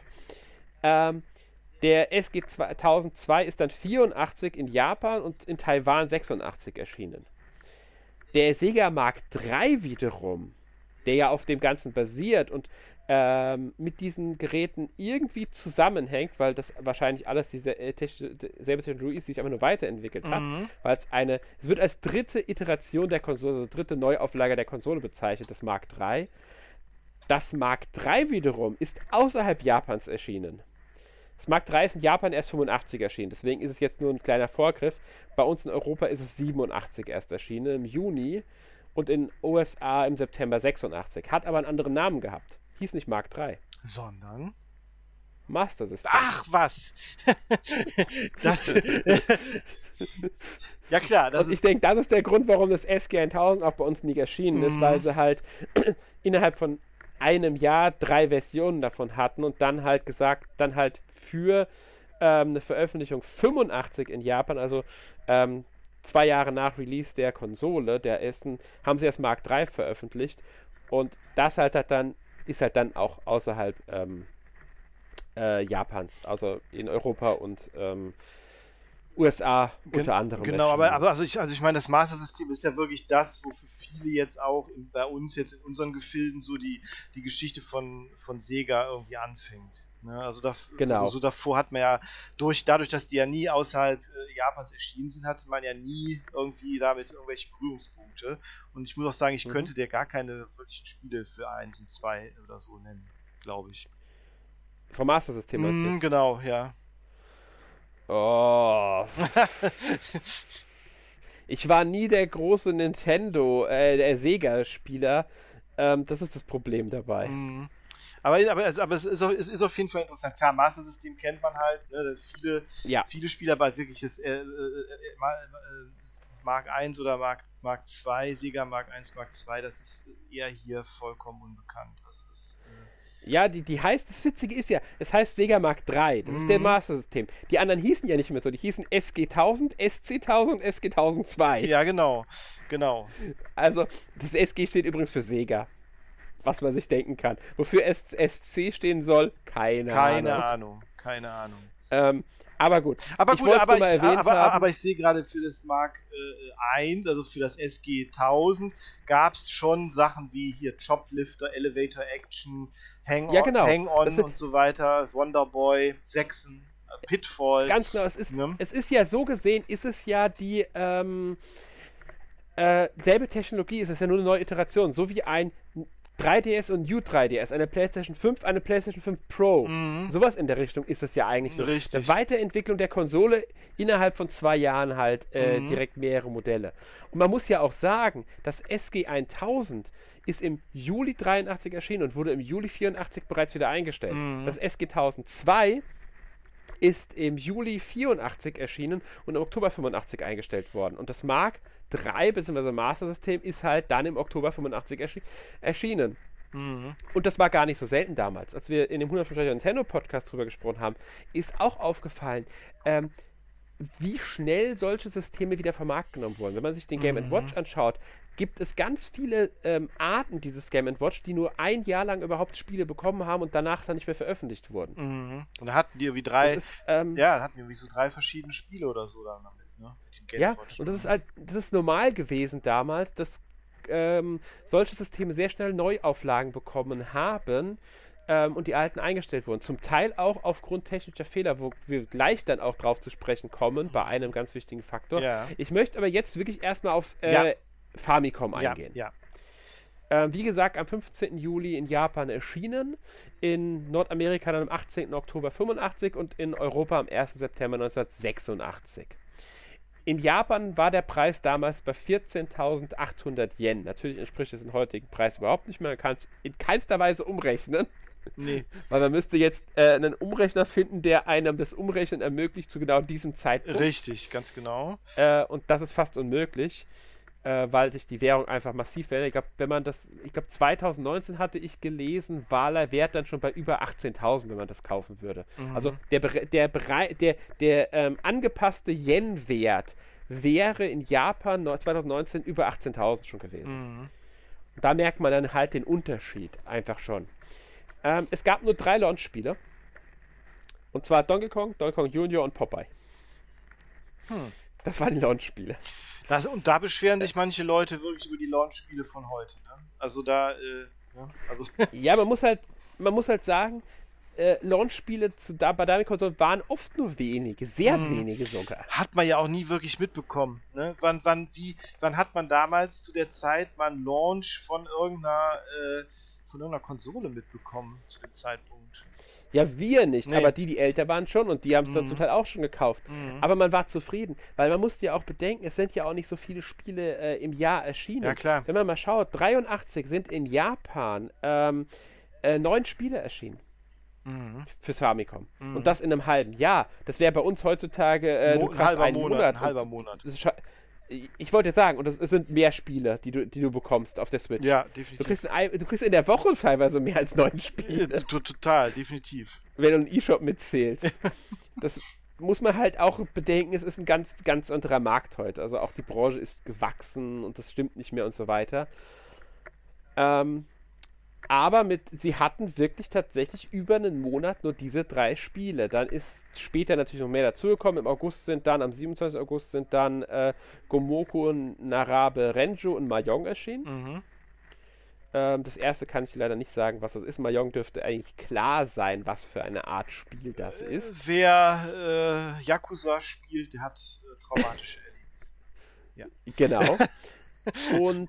Speaker 1: Der SG-1002 ist dann 84 in Japan und in Taiwan 86 erschienen. Der Sega Mark III wiederum, der ja auf dem Ganzen basiert und mit diesen Geräten irgendwie zusammenhängt, weil das wahrscheinlich alles dieselbe Technologie ist, die sich aber nur weiterentwickelt hat, weil es wird als dritte Iteration der Konsole, also dritte Neuauflage der Konsole bezeichnet, das Mark III. Das Mark III wiederum ist außerhalb Japans erschienen. Das Mark III ist in Japan erst 85 erschienen, deswegen ist es jetzt nur ein kleiner Vorgriff. Bei uns in Europa ist es 87 erst erschienen, im Juni, und in USA im September 86. Hat aber einen anderen Namen gehabt. Hieß nicht Mark III.
Speaker 2: Sondern?
Speaker 1: Master System.
Speaker 2: Ach, was! Ja klar.
Speaker 1: Und ich denke, das ist der Grund, warum das SG-1000 auch bei uns nie erschienen ist, weil sie halt innerhalb von einem Jahr 3 Versionen davon hatten und dann halt für eine Veröffentlichung 85 in Japan, also 2 Jahre nach Release der Konsole, der ersten, haben sie das Mark III veröffentlicht und das ist halt dann auch außerhalb Japans, also in Europa und USA unter anderem.
Speaker 2: Genau, aber ich meine, das Master System ist ja wirklich das, wofür viele jetzt auch bei uns jetzt in unseren Gefilden so die Geschichte von Sega irgendwie anfängt. Ne? Also davor hat man ja dadurch, dass die ja nie außerhalb Japans erschienen sind, hatte man ja nie irgendwie damit irgendwelche Berührungspunkte. Und ich muss auch sagen, ich könnte dir gar keine wirklichen Spiele für 1 und 2 oder so nennen, glaube ich.
Speaker 1: Vom Master System.
Speaker 2: Genau, ja.
Speaker 1: Oh. Ich war nie der große der Sega-Spieler. Das ist das Problem dabei.
Speaker 2: Aber es ist auf jeden Fall interessant. Klar, Master System kennt man halt. Ne? Viele Spieler aber halt wirklich das Mark I oder Mark II, Sega Mark I, Mark II, das ist eher hier vollkommen unbekannt. Das ist
Speaker 1: ja, die heißt, das Witzige ist ja, es heißt Sega Mark III, das ist der Master System. Die anderen hießen ja nicht mehr so, die hießen SG-1000, SC-1000, SG-1002.
Speaker 2: Ja, genau.
Speaker 1: Also, das SG steht übrigens für Sega, was man sich denken kann. Wofür SC stehen soll, keine Ahnung. Aber gut.
Speaker 2: Aber ich sehe gerade für das Mark I, also für das SG-1000, gab es schon Sachen wie hier Choplifter, Elevator Action, Hang-On und so weiter, Wonderboy, Sexen, Pitfall.
Speaker 1: Ganz genau, es ist ja so gesehen, ist es ja die selbe Technologie, ist es ja nur eine neue Iteration, so wie ein 3DS und New 3DS, eine PlayStation 5, eine PlayStation 5 Pro. Sowas in der Richtung ist es ja eigentlich nur.
Speaker 2: Richtig.
Speaker 1: Eine Weiterentwicklung der Konsole innerhalb von 2 Jahren halt direkt mehrere Modelle. Und man muss ja auch sagen, das SG-1000 ist im Juli 83 erschienen und wurde im Juli 84 bereits wieder eingestellt. Das SG-1002 ist im Juli 84 erschienen und im Oktober 85 eingestellt worden. Und das Mark III bzw. Master System ist halt dann im Oktober 85 erschienen. Und das war gar nicht so selten damals. Als wir in dem 150 Nintendo Podcast drüber gesprochen haben, ist auch aufgefallen, wie schnell solche Systeme wieder vom Markt genommen wurden. Wenn man sich den Game & Watch anschaut, gibt es ganz viele Arten dieses Game & Watch, die nur 1 Jahr lang überhaupt Spiele bekommen haben und danach dann nicht mehr veröffentlicht wurden.
Speaker 2: Und da hatten die irgendwie so 3 verschiedene Spiele oder so dann damit. Ne?
Speaker 1: Ja, und das ist normal gewesen damals, dass solche Systeme sehr schnell Neuauflagen bekommen haben und die alten eingestellt wurden. Zum Teil auch aufgrund technischer Fehler, wo wir gleich dann auch drauf zu sprechen kommen, bei einem ganz wichtigen Faktor. Ja. Ich möchte aber jetzt wirklich erstmal aufs Famicom eingehen.
Speaker 2: Ja.
Speaker 1: Wie gesagt, am 15. Juli in Japan erschienen, in Nordamerika dann am 18. Oktober 85 und in Europa am 1. September 1986. In Japan war der Preis damals bei 14.800 Yen. Natürlich entspricht es dem heutigen Preis überhaupt nicht mehr. Man kann es in keinster Weise umrechnen.
Speaker 2: Nee.
Speaker 1: Weil man müsste jetzt einen Umrechner finden, der einem das Umrechnen ermöglicht zu genau diesem Zeitpunkt.
Speaker 2: Richtig, ganz genau.
Speaker 1: Und das ist fast unmöglich, weil sich die Währung einfach massiv verändert. Ich glaube 2019 hatte ich gelesen, war der Wert dann schon bei über 18.000, wenn man das kaufen würde. Also der angepasste Yen-Wert wäre in Japan 2019 über 18.000 schon gewesen.
Speaker 2: Mhm.
Speaker 1: Da merkt man dann halt den Unterschied einfach schon. Es gab nur 3 Launch-Spiele. Und zwar Donkey Kong Junior und Popeye. Das waren die Launch-Spiele.
Speaker 2: Und da beschweren sich manche Leute wirklich über die Launch-Spiele von heute. Ne? Also da, also
Speaker 1: Ja, man muss halt sagen, Launch-Spiele bei deiner Konsole waren oft nur wenige, sehr wenige sogar.
Speaker 2: hat man ja auch nie wirklich mitbekommen. Ne? Wann hat man damals zu der Zeit mal einen Launch von irgendeiner Konsole mitbekommen zu dem Zeitpunkt?
Speaker 1: Ja, wir nicht,
Speaker 2: Nee.
Speaker 1: aber die älter waren schon und die haben es dann zum Teil auch schon gekauft. Aber man war zufrieden, weil man musste ja auch bedenken, es sind ja auch nicht so viele Spiele im Jahr erschienen.
Speaker 2: Ja, klar.
Speaker 1: Wenn man mal schaut, 83 sind in Japan 9 Spiele erschienen. Fürs Famicom. Und das in einem halben Jahr. Das wäre bei uns heutzutage du kriegst einen Monat.
Speaker 2: Ein halber Monat.
Speaker 1: Das ist ich wollte sagen, und es sind mehr Spiele, die du bekommst auf der Switch.
Speaker 2: Ja,
Speaker 1: Du
Speaker 2: definitiv.
Speaker 1: kriegst in der Woche teilweise mehr als 9 Spiele,
Speaker 2: Total, definitiv.
Speaker 1: wenn du einen E-Shop mitzählst. Das muss man halt auch bedenken, es ist ein ganz, ganz anderer Markt heute. Also auch die Branche ist gewachsen und das stimmt nicht mehr und so weiter. Aber sie hatten wirklich tatsächlich über einen Monat nur diese 3 Spiele. Dann ist später natürlich noch mehr dazugekommen. Im August am 27. August sind dann Gomoku, Narabe, Renju und Mahjong erschienen. Das erste kann ich leider nicht sagen, was das ist. Mahjong dürfte eigentlich klar sein, was für eine Art Spiel das ist.
Speaker 2: Wer Yakuza spielt, der hat traumatische Erlebnisse.
Speaker 1: Genau. Und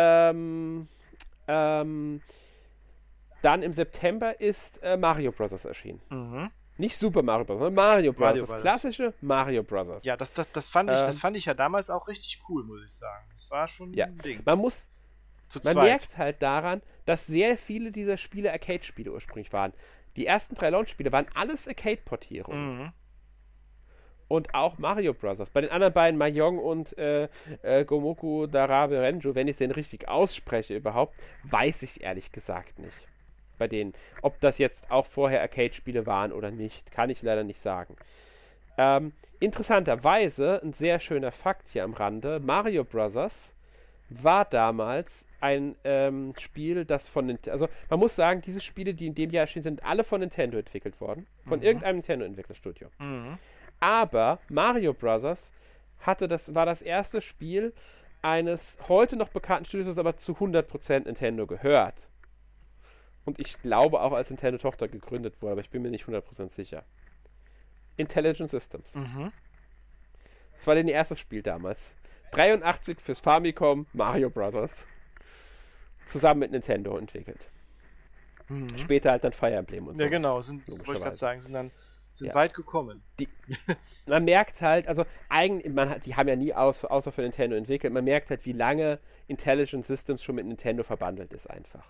Speaker 1: dann im September ist Mario Bros. Erschienen. Nicht Super Mario Bros., sondern Mario Bros. Das klassische Mario Bros.
Speaker 2: Ja, das fand ich ja damals auch richtig cool, muss ich sagen. Das war schon
Speaker 1: Ja.
Speaker 2: ein Ding.
Speaker 1: Man
Speaker 2: zweit.
Speaker 1: merkt halt daran, dass sehr viele dieser Spiele Arcade-Spiele ursprünglich waren. Die ersten 3 Launch-Spiele waren alles Arcade-Portierungen. Und auch Mario Bros. Bei den anderen beiden, Mahjong und Gomoku Narabe Renju, wenn ich es denn richtig ausspreche überhaupt, weiß ich ehrlich gesagt nicht. Bei denen. Ob das jetzt auch vorher Arcade-Spiele waren oder nicht, kann ich leider nicht sagen. Interessanterweise, ein sehr schöner Fakt hier am Rande, Mario Bros. War damals ein Spiel, das von Nintendo, also man muss sagen, diese Spiele, die in dem Jahr erschienen sind, alle von Nintendo entwickelt worden. Von irgendeinem Nintendo-Entwicklerstudio. Aber Mario Bros. War das erste Spiel eines heute noch bekannten Studios, das aber zu 100% Nintendo gehört. Und ich glaube auch als Nintendo-Tochter gegründet wurde, aber ich bin mir nicht 100% sicher. Intelligent Systems. Das war denn ihr erstes Spiel damals. 83 fürs Famicom, Mario Bros. Zusammen mit Nintendo entwickelt. Später halt dann Fire Emblem und so.
Speaker 2: Ja, genau, wollte ich gerade sagen, sind weit gekommen.
Speaker 1: Man merkt halt, also eigentlich, die haben ja nie außer für Nintendo entwickelt, man merkt halt, wie lange Intelligent Systems schon mit Nintendo verbandelt ist einfach.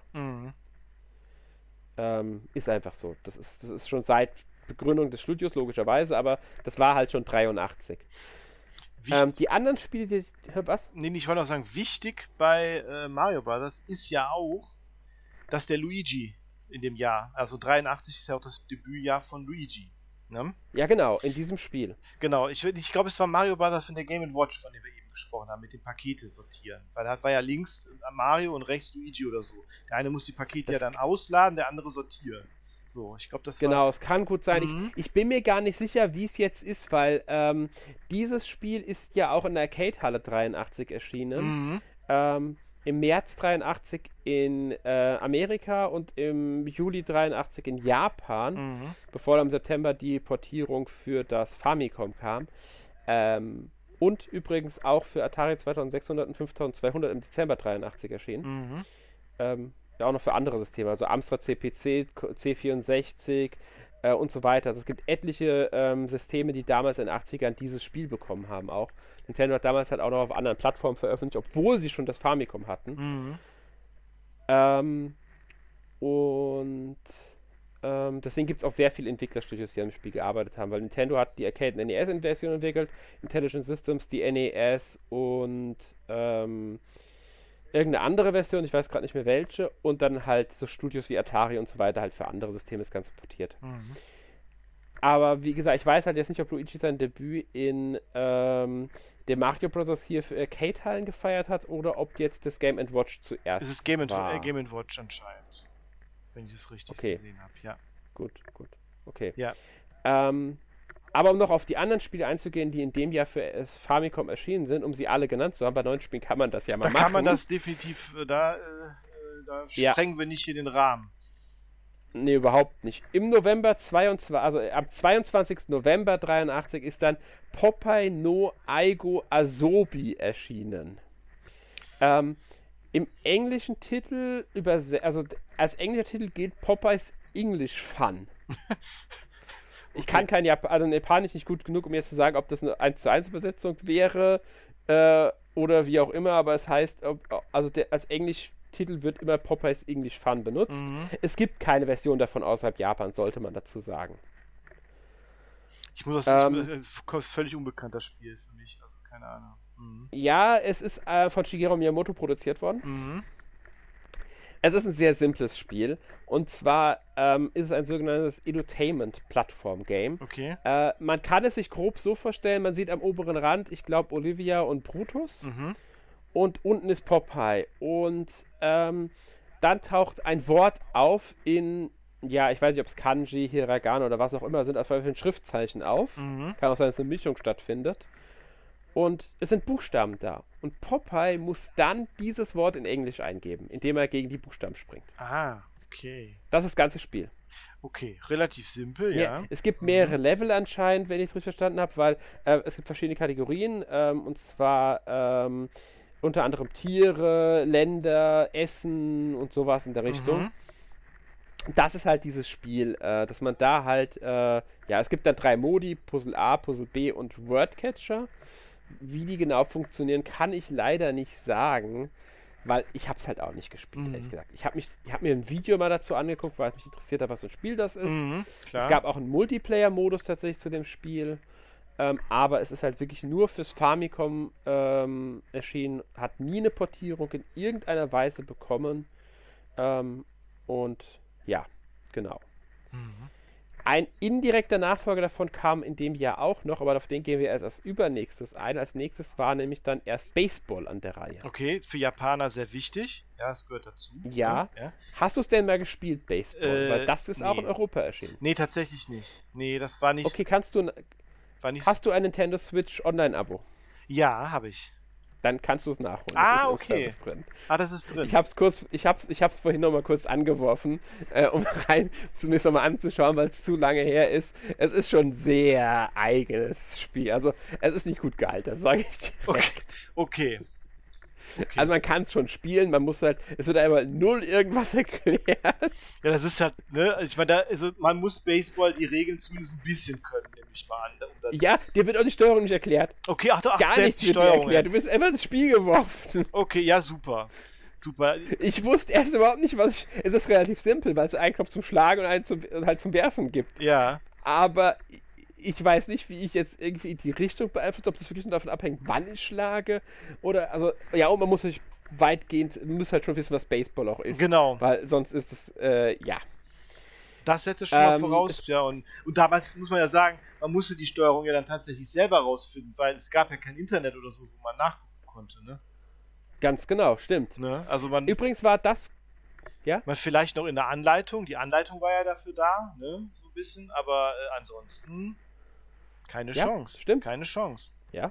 Speaker 1: Ist einfach so. Das ist schon seit Begründung des Studios, logischerweise, aber das war halt schon 83. Die anderen Spiele, was?
Speaker 2: Nee, ich wollte noch sagen, wichtig bei Mario Bros. Ist ja auch, dass der Luigi in dem Jahr, also 83 ist ja auch das Debütjahr von Luigi. Ne?
Speaker 1: Ja, genau, in diesem Spiel.
Speaker 2: Genau, ich glaube, es war Mario Bros. Von der Game & Watch, von dem wir eben gesprochen haben, mit den Pakete sortieren. Weil da war ja links Mario und rechts Luigi oder so. Der eine muss die Pakete ja dann ausladen, der andere sortieren. So, ich glaube, das war...
Speaker 1: Genau, es kann gut sein. Ich bin mir gar nicht sicher, wie es jetzt ist, weil dieses Spiel ist ja auch in der Arcade-Halle 83 erschienen. Im März 83 in Amerika und im Juli 83 in Japan, bevor dann im September die Portierung für das Famicom kam. Und übrigens auch für Atari 2600 und 5200 im Dezember 83 erschienen. Ja, auch noch für andere Systeme, also Amstrad CPC, C64 und so weiter. Also es gibt etliche Systeme, die damals in den 80ern dieses Spiel bekommen haben auch. Nintendo hat damals halt auch noch auf anderen Plattformen veröffentlicht, obwohl sie schon das Famicom hatten. Deswegen gibt es auch sehr viele Entwicklerstudios, die an dem Spiel gearbeitet haben, weil Nintendo hat die Arcade NES-Version entwickelt, Intelligent Systems, die NES und irgendeine andere Version, ich weiß gerade nicht mehr welche, und dann halt so Studios wie Atari und so weiter halt für andere Systeme das Ganze portiert. Aber wie gesagt, ich weiß halt jetzt nicht, ob Luigi sein Debüt in der Mario Bros. Hier für Arcade-Hallen gefeiert hat oder ob jetzt das Game & Watch zuerst
Speaker 2: Es ist Game
Speaker 1: war.
Speaker 2: Watch anscheinend. Wenn ich es richtig
Speaker 1: Okay.
Speaker 2: gesehen habe, ja.
Speaker 1: Gut. Okay.
Speaker 2: Ja.
Speaker 1: Aber um noch auf die anderen Spiele einzugehen, die in dem Jahr für das Famicom erschienen sind, um sie alle genannt zu haben, bei neuen Spielen kann man das ja mal machen.
Speaker 2: Da kann man das definitiv, da sprengen wir nicht hier den Rahmen.
Speaker 1: Nee, überhaupt nicht. Im November 22, also am 22. November 83 ist dann Popeye no Aigo Asobi erschienen. Im englischen Titel, also als englischer Titel gilt Popeyes English Fun. Ich kann kein Japanisch nicht gut genug, um jetzt zu sagen, ob das eine 1:1 Übersetzung wäre oder wie auch immer, aber es heißt, als Englisch-Titel wird immer Popeyes English Fun benutzt. Es gibt keine Version davon außerhalb Japans, sollte man dazu sagen.
Speaker 2: Das ist völlig unbekannt, das Spiel für mich, also keine Ahnung.
Speaker 1: Ja, es ist von Shigeru Miyamoto produziert worden. Es ist ein sehr simples Spiel. Und zwar ist es ein sogenanntes Edutainment-Plattform-Game.
Speaker 2: Okay.
Speaker 1: Man kann es sich grob so vorstellen, man sieht am oberen Rand, ich glaube, Olivia und Brutus. Und unten ist Popeye. Und dann taucht ein Wort auf in, ja, ich weiß nicht, ob es Kanji, Hiragana oder was auch immer sind, auf jeden Fall in Schriftzeichen auf. Kann auch sein, dass eine Mischung stattfindet. Und es sind Buchstaben da. Und Popeye muss dann dieses Wort in Englisch eingeben, indem er gegen die Buchstaben springt.
Speaker 2: Ah, okay.
Speaker 1: Das ist das ganze Spiel.
Speaker 2: Okay, relativ simpel, ja.
Speaker 1: Es gibt mehrere Level anscheinend, wenn ich es richtig verstanden habe, weil es gibt verschiedene Kategorien. Und zwar unter anderem Tiere, Länder, Essen und sowas in der Richtung. Das ist halt dieses Spiel, dass man da halt, es gibt dann 3 Modi, Puzzle A, Puzzle B und Wordcatcher. Wie die genau funktionieren, kann ich leider nicht sagen, weil ich habe es halt auch nicht gespielt, ehrlich gesagt. Ich hab mir ein Video mal dazu angeguckt, weil mich interessiert hat, was für ein Spiel das ist.
Speaker 2: Klar.
Speaker 1: Es gab auch einen Multiplayer-Modus tatsächlich zu dem Spiel, aber es ist halt wirklich nur fürs Famicom erschienen, hat nie eine Portierung in irgendeiner Weise bekommen und ja, genau. Ein indirekter Nachfolger davon kam in dem Jahr auch noch, aber auf den gehen wir erst als übernächstes ein. Als nächstes war nämlich dann erst Baseball an der Reihe.
Speaker 2: Okay, für Japaner sehr wichtig. Ja, es gehört dazu.
Speaker 1: Ja. Hast du es denn mal gespielt, Baseball? Weil das ist auch in Europa erschienen.
Speaker 2: Nee, tatsächlich nicht. Nee, das war nicht...
Speaker 1: Okay, hast du ein Nintendo Switch Online-Abo?
Speaker 2: Ja, habe ich.
Speaker 1: Dann kannst du es nachholen.
Speaker 2: Das ist im Service
Speaker 1: drin.
Speaker 2: Das ist drin.
Speaker 1: Ich hab's vorhin noch mal kurz angeworfen, um zumindest noch mal anzuschauen, weil es zu lange her ist. Es ist schon ein sehr eigenes Spiel. Also, es ist nicht gut gealtert, sage ich dir.
Speaker 2: Okay.
Speaker 1: Also man kann es schon spielen, es wird aber null irgendwas erklärt.
Speaker 2: Ja, das ist halt, ne, ich meine, man muss Baseball die Regeln zumindest ein bisschen können, nehme ich mal an.
Speaker 1: Ja, dir wird auch die Steuerung nicht erklärt.
Speaker 2: Okay,
Speaker 1: gar nichts wird dir erklärt. Du bist einfach ins Spiel geworfen.
Speaker 2: Okay, ja, super.
Speaker 1: Ich wusste erst überhaupt nicht, es ist relativ simpel, weil es einen Knopf zum Schlagen und einen zum Werfen gibt.
Speaker 2: Ja.
Speaker 1: Aber ich weiß nicht, wie ich jetzt irgendwie die Richtung beeinflusst, ob das wirklich nur davon abhängt, wann ich schlage oder, also, ja, und man muss halt schon wissen, was Baseball auch ist.
Speaker 2: Genau.
Speaker 1: Weil sonst ist es, ja.
Speaker 2: Das setzt es schon mal voraus, ja, und damals muss man ja sagen, man musste die Steuerung ja dann tatsächlich selber rausfinden, weil es gab ja kein Internet oder so, wo man nachgucken konnte, ne?
Speaker 1: Ganz genau, stimmt.
Speaker 2: Ne? Also
Speaker 1: übrigens war das, ja?
Speaker 2: Man vielleicht noch in der Anleitung, die Anleitung war ja dafür da, ne, so ein bisschen, aber ansonsten keine Chance.
Speaker 1: Stimmt.
Speaker 2: Keine Chance.
Speaker 1: Ja.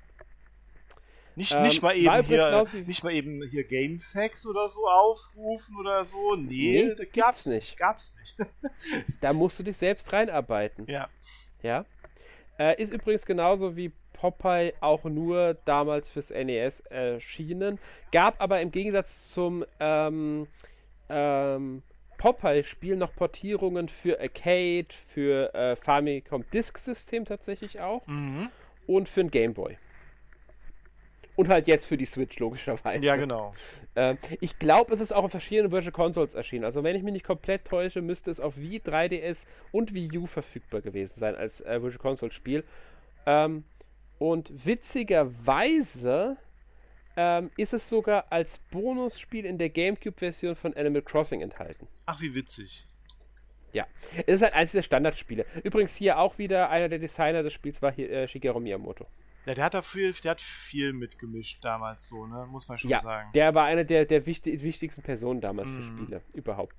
Speaker 2: Nicht mal eben hier GameFAQs oder so aufrufen oder so. Nee,
Speaker 1: gab's nicht. Da musst du dich selbst reinarbeiten.
Speaker 2: Ja.
Speaker 1: Ja. Ist übrigens genauso wie Popeye auch nur damals fürs NES erschienen. Gab aber im Gegensatz zum Popeye-Spiel noch Portierungen für Arcade, für Famicom Disk System tatsächlich auch und für ein Game Boy. Und halt jetzt für die Switch, logischerweise.
Speaker 2: Ja, genau.
Speaker 1: Ich glaube, es ist auch auf verschiedenen Virtual Consoles erschienen. Also wenn ich mich nicht komplett täusche, müsste es auf Wii, 3DS und Wii U verfügbar gewesen sein als Virtual Console Spiel. Und witzigerweise ist es sogar als Bonusspiel in der GameCube-Version von Animal Crossing enthalten.
Speaker 2: Ach, wie witzig.
Speaker 1: Ja, es ist halt eines der Standardspiele. Übrigens hier auch wieder einer der Designer des Spiels war hier Shigeru Miyamoto.
Speaker 2: Ja, der hat viel mitgemischt damals so, ne? Muss man schon
Speaker 1: Ja,
Speaker 2: sagen.
Speaker 1: der war eine der wichtigsten Personen damals für Spiele überhaupt.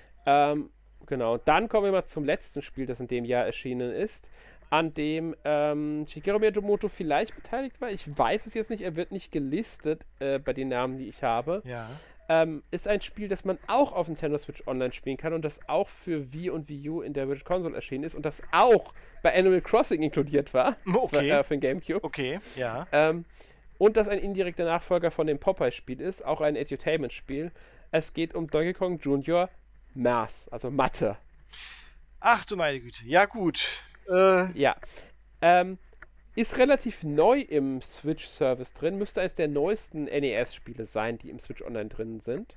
Speaker 1: Genau, dann kommen wir mal zum letzten Spiel, das in dem Jahr erschienen ist, an dem Shigeru Miyamoto vielleicht beteiligt war. Ich weiß es jetzt nicht, er wird nicht gelistet bei den Namen, die ich habe.
Speaker 2: Ja.
Speaker 1: Ist ein Spiel, das man auch auf Nintendo Switch Online spielen kann und das auch für Wii und Wii U in der Virtual Console erschienen ist und das auch bei Animal Crossing inkludiert war.
Speaker 2: Okay.
Speaker 1: Zwar, für den GameCube.
Speaker 2: Okay, ja.
Speaker 1: Und das ein indirekter Nachfolger von dem Popeye-Spiel ist, auch ein Edutainment-Spiel. Es geht um Donkey Kong Jr. Math, also Mathe.
Speaker 2: Ach du meine Güte. Ja, gut.
Speaker 1: Ja. Ist relativ neu im Switch-Service drin. Müsste eines der neuesten NES-Spiele sein, die im Switch Online drin sind.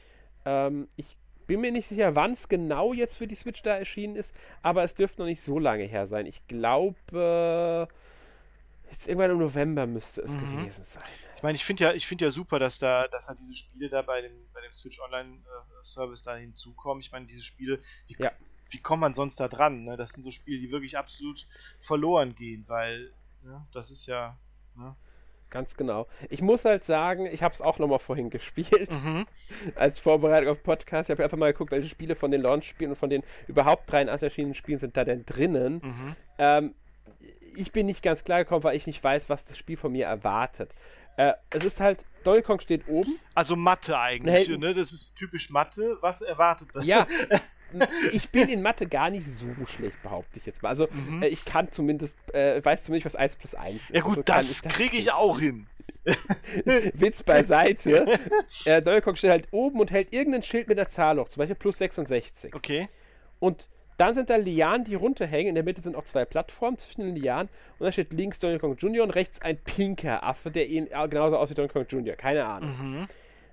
Speaker 1: Ich bin mir nicht sicher, wann es genau jetzt für die Switch da erschienen ist, aber es dürfte noch nicht so lange her sein. Ich glaube, jetzt irgendwann im November müsste es gewesen sein.
Speaker 2: Ich meine, ich finde ja super, dass da diese Spiele da bei dem Switch Online Service da hinzukommen. Ich meine, diese Spiele, wie kommt man sonst da dran? Ne? Das sind so Spiele, die wirklich absolut verloren gehen, weil das ist ja. Ne?
Speaker 1: Ganz genau. Ich muss halt sagen, ich habe es auch nochmal vorhin gespielt, als Vorbereitung auf Podcast. Ich habe einfach mal geguckt, welche Spiele von den Launch-Spielen und von den überhaupt 83 erschienenen Spielen sind da denn drinnen. Ich bin nicht ganz klar gekommen, weil ich nicht weiß, was das Spiel von mir erwartet. Es ist halt, Donkey Kong steht oben.
Speaker 2: Also Mathe eigentlich, ne? Das ist typisch Mathe. Was erwartet das?
Speaker 1: Ja, ich bin in Mathe gar nicht so schlecht, behaupte ich jetzt mal. Also ich kann zumindest, weiß zumindest, was 1 plus 1 ist.
Speaker 2: Ja gut,
Speaker 1: also
Speaker 2: das kriege ich auch hin.
Speaker 1: Witz beiseite. Donkey Kong steht halt oben und hält irgendein Schild mit einer Zahl hoch, zum Beispiel plus 66.
Speaker 2: Okay.
Speaker 1: Und dann sind da Lianen, die runterhängen. In der Mitte sind auch 2 Plattformen zwischen den Lianen. Und da steht links Donkey Kong Jr. und rechts ein pinker Affe, der genauso aussieht wie Donkey Kong Jr. Keine Ahnung.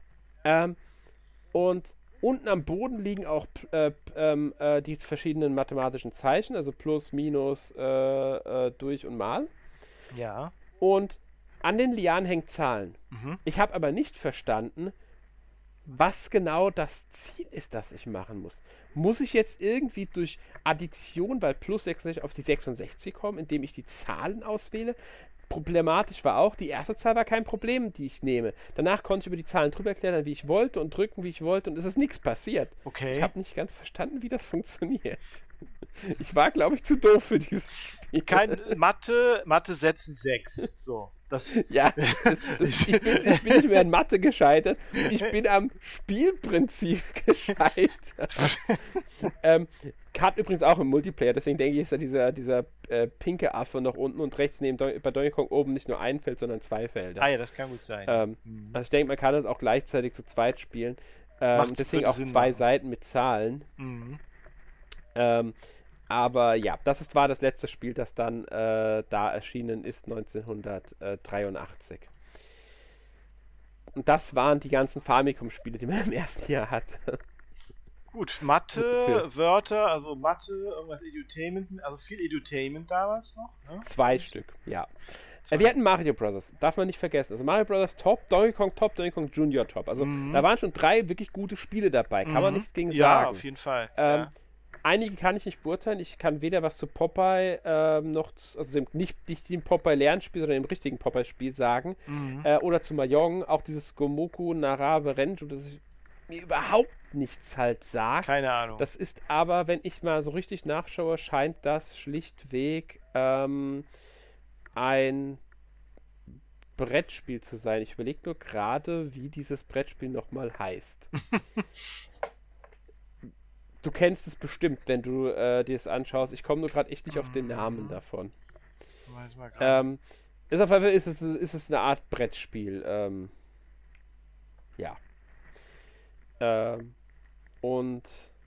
Speaker 1: Und unten am Boden liegen auch die verschiedenen mathematischen Zeichen, also Plus, Minus, durch und mal.
Speaker 2: Ja.
Speaker 1: Und an den Lianen hängen Zahlen. Ich habe aber nicht verstanden, was genau das Ziel ist, das ich machen muss. Muss ich jetzt irgendwie durch Addition bei plus 66 auf die 66 kommen, indem ich die Zahlen auswähle? Problematisch war auch, die erste Zahl war kein Problem, die ich nehme. Danach konnte ich über die Zahlen drüber klettern, wie ich wollte und drücken, wie ich wollte und es ist nichts passiert.
Speaker 2: Okay.
Speaker 1: Ich habe nicht ganz verstanden, wie das funktioniert. Ich war, glaube ich, zu doof für dieses Spiel.
Speaker 2: Kein Mathe setzen 6. So.
Speaker 1: Ja, ich bin nicht mehr in Mathe gescheitert, ich bin am Spielprinzip gescheitert. Hat übrigens auch im Multiplayer, deswegen denke ich, ist da dieser pinke Affe noch unten und rechts neben bei Donkey Kong oben nicht nur ein Feld, sondern 2 Felder.
Speaker 2: Ah ja, das kann gut sein.
Speaker 1: Also ich denke, man kann das auch gleichzeitig zu zweit spielen. Deswegen auch Sinn 2 Seiten mit Zahlen. Aber ja, war das letzte Spiel, das dann da erschienen ist, 1983. Und das waren die ganzen Famicom-Spiele, die man im ersten Jahr hatte.
Speaker 2: Gut, Mathe, Wörter, also Mathe, irgendwas Edutainment, also viel Edutainment damals noch. Ne?
Speaker 1: 2 Stück, ja. Wir hatten Mario Bros., darf man nicht vergessen. Also Mario Bros. Top, Donkey Kong Junior Top. Also da waren schon 3 wirklich gute Spiele dabei, kann man nichts gegen sagen.
Speaker 2: Ja, auf jeden Fall.
Speaker 1: Einige kann ich nicht beurteilen. Ich kann weder was zu Popeye nicht dem Popeye-Lernspiel, sondern dem richtigen Popeye-Spiel sagen. Oder zu Mahjong, auch dieses Gomoku Narabe Renju, das mir überhaupt nichts halt sagt.
Speaker 2: Keine Ahnung.
Speaker 1: Das ist aber, wenn ich mal so richtig nachschaue, scheint das schlichtweg ein Brettspiel zu sein. Ich überlege nur gerade, wie dieses Brettspiel nochmal heißt. Du kennst es bestimmt, wenn du dir es anschaust. Ich komme nur gerade echt nicht auf den Namen davon. Ist auf jeden Fall ist es eine Art Brettspiel. Ja. Und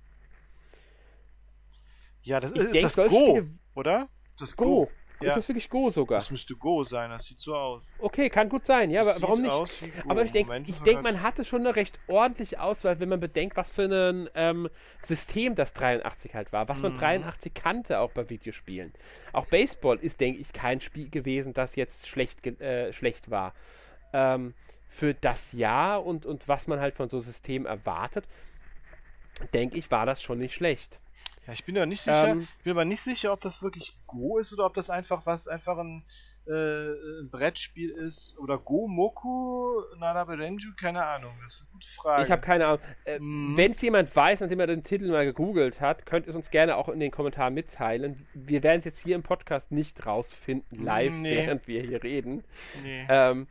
Speaker 2: ja, das ist das Go, oder?
Speaker 1: Das Go. Ja. Ist das wirklich Go sogar?
Speaker 2: Das müsste Go sein, das sieht so aus.
Speaker 1: Okay, kann gut sein, ja, aber warum nicht? Aber ich denke, man hatte schon eine recht ordentliche Auswahl, wenn man bedenkt, was für ein System das 83 halt war, was man 83 kannte, auch bei Videospielen. Auch Baseball ist, denke ich, kein Spiel gewesen, das jetzt schlecht war. Für das Jahr und was man halt von so Systemen erwartet, denke ich, war das schon nicht schlecht.
Speaker 2: Ja, ich bin aber nicht sicher, ob das wirklich Go ist oder ob das einfach ein ein Brettspiel ist, oder Gomoku Narabe Renju, keine Ahnung, das ist eine gute Frage.
Speaker 1: Ich habe keine Ahnung. Wenn es jemand weiß, nachdem er den Titel mal gegoogelt hat, könnt ihr es uns gerne auch in den Kommentaren mitteilen. Wir werden es jetzt hier im Podcast nicht rausfinden, live, während wir hier reden.
Speaker 2: Nee.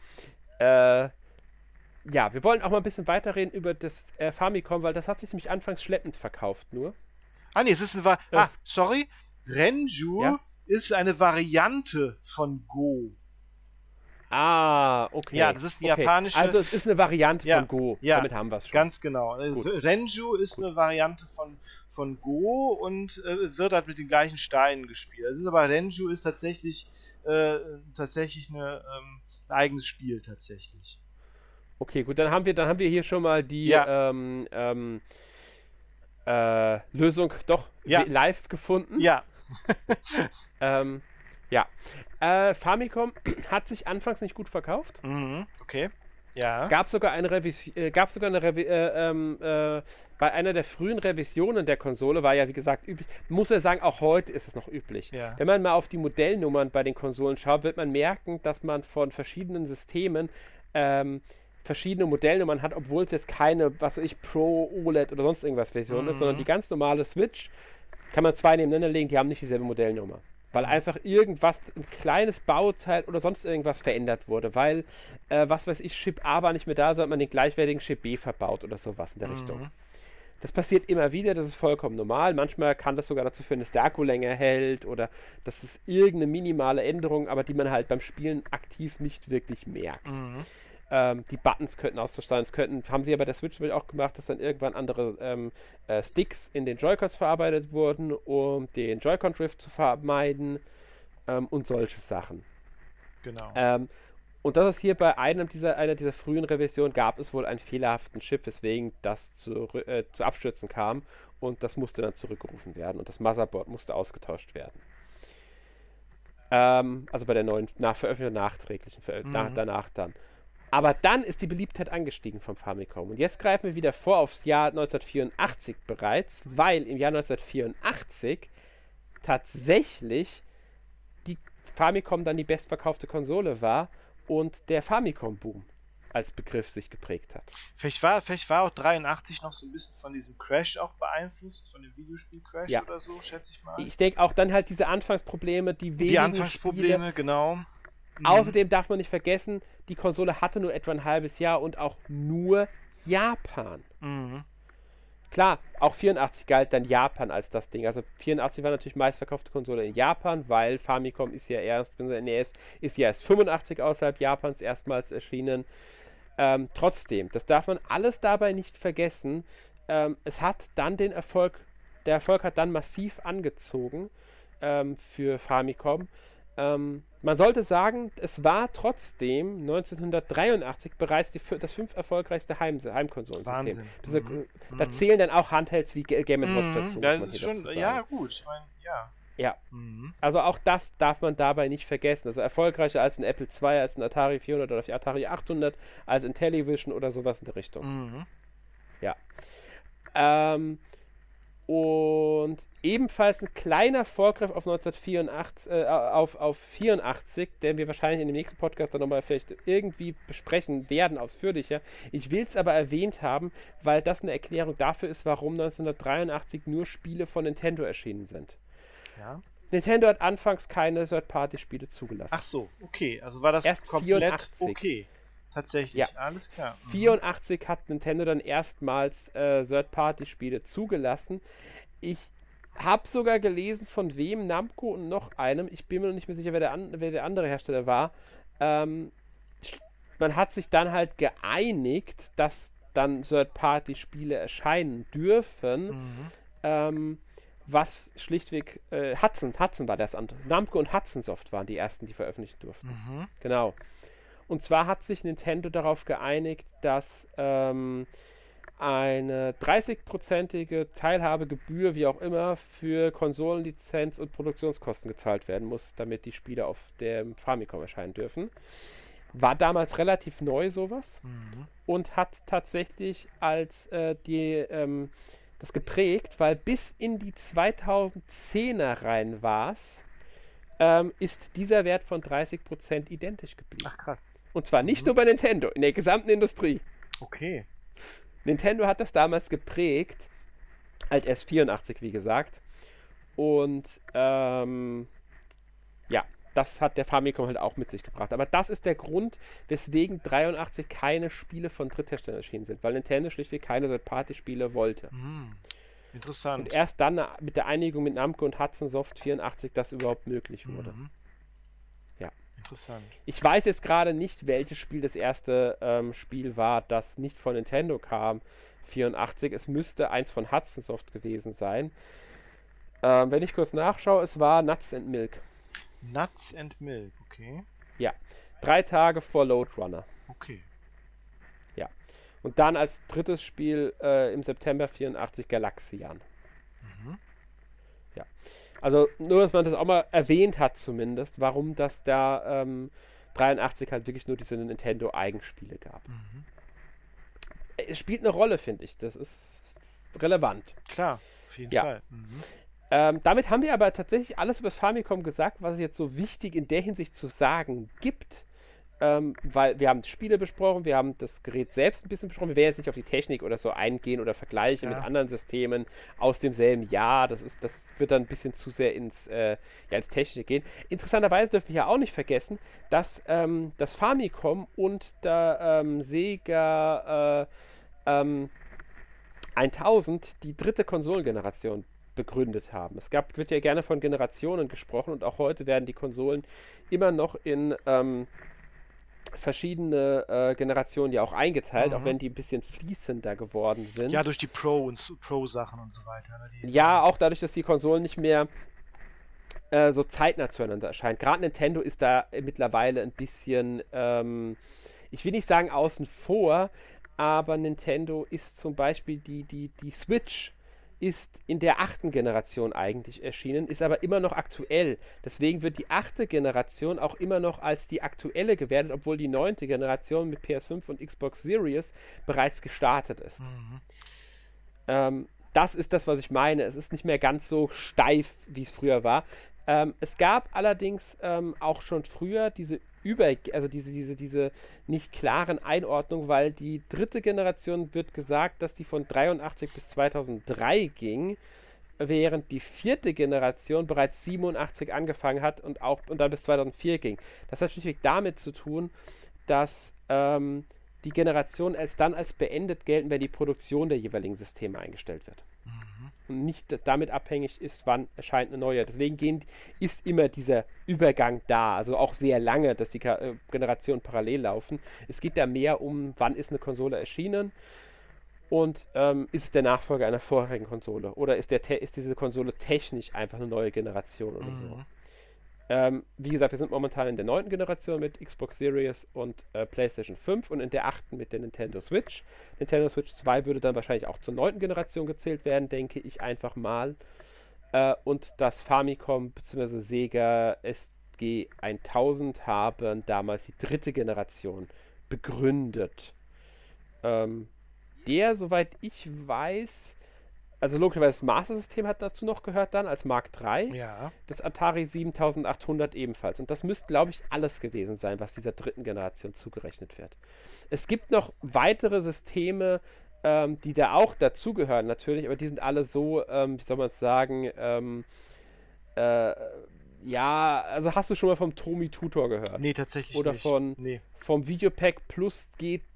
Speaker 1: Ja, wir wollen auch mal ein bisschen weiterreden über das Famicom, weil das hat sich nämlich anfangs schleppend verkauft nur.
Speaker 2: Nee, es ist sorry. Renju ist eine Variante von Go.
Speaker 1: Okay.
Speaker 2: Ja, das ist die japanische...
Speaker 1: Also es ist eine Variante von Go.
Speaker 2: Ja,
Speaker 1: damit haben wir es schon.
Speaker 2: Ganz genau. Renju ist eine Variante von Go und wird halt mit den gleichen Steinen gespielt. Das ist aber Renju ist tatsächlich ein eigenes Spiel tatsächlich.
Speaker 1: Okay, gut, dann haben wir hier schon mal die Lösung doch live gefunden.
Speaker 2: Ja.
Speaker 1: Famicom hat sich anfangs nicht gut verkauft.
Speaker 2: Okay. Ja.
Speaker 1: Gab sogar eine bei einer der frühen Revisionen der Konsole war ja, wie gesagt, üblich. Muss ja sagen, auch heute ist es noch üblich.
Speaker 2: Ja.
Speaker 1: Wenn man mal auf die Modellnummern bei den Konsolen schaut, wird man merken, dass man von verschiedenen Systemen verschiedene Modellnummern hat, obwohl es jetzt keine, was weiß ich, Pro, OLED oder sonst irgendwas Version ist, sondern die ganz normale Switch kann man zwei nebeneinander legen, die haben nicht dieselbe Modellnummer. Weil einfach irgendwas, ein kleines Bauteil oder sonst irgendwas verändert wurde, weil, was weiß ich, Chip A war nicht mehr da, sondern man den gleichwertigen Chip B verbaut oder sowas in der Richtung. Das passiert immer wieder, das ist vollkommen normal. Manchmal kann das sogar dazu führen, dass der Akku länger hält oder dass es irgendeine minimale Änderung, aber die man halt beim Spielen aktiv nicht wirklich merkt. Die Buttons könnten austauschbar sein. Haben sie ja bei der Switch auch gemacht, dass dann irgendwann andere Sticks in den Joy-Cons verarbeitet wurden, um den Joy-Con-Drift zu vermeiden und solche Sachen.
Speaker 2: Genau.
Speaker 1: Und das ist hier bei einer dieser frühen Revisionen gab es wohl einen fehlerhaften Chip, weswegen das zu Abstürzen kam und das musste dann zurückgerufen werden und das Motherboard musste ausgetauscht werden. Also bei der neuen Veröffentlichung nachträglichen danach dann. Aber dann ist die Beliebtheit angestiegen vom Famicom. Und jetzt greifen wir wieder vor aufs Jahr 1984 bereits, weil im Jahr 1984 tatsächlich die Famicom dann die bestverkaufte Konsole war und der Famicom-Boom als Begriff sich geprägt hat.
Speaker 2: Vielleicht war auch 83 noch so ein bisschen von diesem Crash auch beeinflusst, von dem Videospiel-Crash oder so, schätze ich mal.
Speaker 1: Ich denke auch dann halt diese Anfangsprobleme,
Speaker 2: die Anfangsprobleme, Spiele, genau.
Speaker 1: Außerdem darf man nicht vergessen, die Konsole hatte nur etwa ein halbes Jahr und auch nur Japan. Klar, auch 84 galt dann Japan als das Ding. Also 84 war natürlich meistverkaufte Konsole in Japan, weil Famicom ist ja erst 85 außerhalb Japans erstmals erschienen. Trotzdem, das darf man alles dabei nicht vergessen. Es hat dann der Erfolg hat dann massiv angezogen für Famicom. Man sollte sagen, es war trotzdem 1983 bereits das 5 erfolgreichste Heimkonsolensystem. Da zählen dann auch Handhelds wie Game & Watch dazu.
Speaker 2: Das ist schon, gut, ich meine,
Speaker 1: Ja, also auch das darf man dabei nicht vergessen. Also erfolgreicher als ein Apple II, als ein Atari 400 oder Atari 800, als ein Television oder sowas in der Richtung. Ja. Und ebenfalls ein kleiner Vorgriff auf 1984, auf 84, den wir wahrscheinlich in dem nächsten Podcast dann nochmal vielleicht irgendwie besprechen werden, ausführlicher. Ich will es aber erwähnt haben, weil das eine Erklärung dafür ist, warum 1983 nur Spiele von Nintendo erschienen sind.
Speaker 2: Ja.
Speaker 1: Nintendo hat anfangs keine Third-Party-Spiele zugelassen.
Speaker 2: Ach so, okay. Also war das
Speaker 1: erst
Speaker 2: komplett
Speaker 1: 84.
Speaker 2: Okay. Tatsächlich,
Speaker 1: ja.
Speaker 2: Alles klar.
Speaker 1: 84 hat Nintendo dann erstmals Third-Party-Spiele zugelassen. Ich habe sogar gelesen, von wem, Namco und noch einem, ich bin mir noch nicht mehr sicher, wer der andere Hersteller war. Man hat sich dann halt geeinigt, dass dann Third-Party-Spiele erscheinen dürfen. Was schlichtweg Hudson war das andere. Namco und Hudson Soft waren die ersten, die veröffentlichen durften. Genau. Und zwar hat sich Nintendo darauf geeinigt, dass eine 30-prozentige Teilhabegebühr, wie auch immer, für Konsolenlizenz und Produktionskosten gezahlt werden muss, damit die Spiele auf dem Famicom erscheinen dürfen. War damals relativ neu sowas und hat tatsächlich als das geprägt, weil bis in die 2010er rein war es ist dieser Wert von 30% identisch geblieben.
Speaker 2: Ach, krass.
Speaker 1: Und zwar nicht nur bei Nintendo, in der gesamten Industrie.
Speaker 2: Okay.
Speaker 1: Nintendo hat das damals geprägt, halt erst 84, wie gesagt. Und das hat der Famicom halt auch mit sich gebracht. Aber das ist der Grund, weswegen 83 keine Spiele von Drittherstellern erschienen sind, weil Nintendo schlichtweg keine Third-Party-Spiele wollte.
Speaker 2: Interessant.
Speaker 1: Und erst dann mit der Einigung mit Namco und Hudson Soft 84 das überhaupt möglich wurde. Ja.
Speaker 2: Interessant.
Speaker 1: Ich weiß jetzt gerade nicht, welches Spiel das erste Spiel war, das nicht von Nintendo kam, 84. Es müsste eins von Hudson Soft gewesen sein. Wenn ich kurz nachschaue, es war Nuts and Milk.
Speaker 2: Nuts and Milk, okay.
Speaker 1: Ja, 3 Tage vor Lode Runner.
Speaker 2: Okay.
Speaker 1: Ja. Und dann als drittes Spiel im September 84 Galaxian. Ja. Also nur, dass man das auch mal erwähnt hat zumindest, warum das da 83 halt wirklich nur diese Nintendo-Eigenspiele gab. Es spielt eine Rolle, finde ich. Das ist relevant.
Speaker 2: Klar, auf jeden Fall.
Speaker 1: Damit haben wir aber tatsächlich alles über das Famicom gesagt, was es jetzt so wichtig in der Hinsicht zu sagen gibt. Weil wir haben Spiele besprochen, wir haben das Gerät selbst ein bisschen besprochen. Wir werden jetzt nicht auf die Technik oder so eingehen oder vergleichen mit anderen Systemen aus demselben Jahr. Das wird dann ein bisschen zu sehr ins Technische gehen. Interessanterweise dürfen wir ja auch nicht vergessen, dass das Famicom und der Sega 1000 die dritte Konsolengeneration begründet haben. Wird ja gerne von Generationen gesprochen und auch heute werden die Konsolen immer noch in verschiedene Generationen ja auch eingeteilt, auch wenn die ein bisschen fließender geworden sind.
Speaker 2: Ja, durch die Pro-Sachen und so weiter. Ne?
Speaker 1: Ja, auch dadurch, dass die Konsolen nicht mehr so zeitnah zueinander erscheinen. Gerade Nintendo ist da mittlerweile ein bisschen, ich will nicht sagen außen vor, aber Nintendo ist zum Beispiel die Switch ist in der 8. Generation eigentlich erschienen, ist aber immer noch aktuell. Deswegen wird die 8. Generation auch immer noch als die aktuelle gewertet, obwohl die 9. Generation mit PS5 und Xbox Series bereits gestartet ist. Das ist das, was ich meine. Es ist nicht mehr ganz so steif, wie es früher war. Es gab allerdings auch schon früher diese nicht klaren Einordnungen, weil die 3. Generation wird gesagt, dass die von 83 bis 2003 ging, während die 4. Generation bereits 87 angefangen hat und dann bis 2004 ging. Das hat schlichtweg damit zu tun, dass die Generationen als beendet gelten, wenn die Produktion der jeweiligen Systeme eingestellt wird. Und nicht damit abhängig ist, wann erscheint eine neue. Deswegen ist immer dieser Übergang da, also auch sehr lange, dass die Generationen parallel laufen. Es geht da mehr um, wann ist eine Konsole erschienen und ist es der Nachfolger einer vorherigen Konsole oder ist diese Konsole technisch einfach eine neue Generation oder so. Wie gesagt, wir sind momentan in der 9. Generation mit Xbox Series und PlayStation 5 und in der 8. mit der Nintendo Switch. Nintendo Switch 2 würde dann wahrscheinlich auch zur 9. Generation gezählt werden, denke ich einfach mal. Und das Famicom bzw. Sega SG 1000 haben damals die 3. Generation begründet. Der, soweit ich weiß, also logischerweise das Master System hat dazu noch gehört dann als Mark III.
Speaker 2: Ja.
Speaker 1: Das Atari 7800 ebenfalls. Und das müsste, glaube ich, alles gewesen sein, was dieser 3. Generation zugerechnet wird. Es gibt noch weitere Systeme, die da auch dazugehören natürlich, aber die sind alle so, wie soll man es sagen, also hast du schon mal vom Tomi Tutor gehört?
Speaker 2: Nee, tatsächlich
Speaker 1: oder
Speaker 2: nicht.
Speaker 1: Oder vom Videopack Plus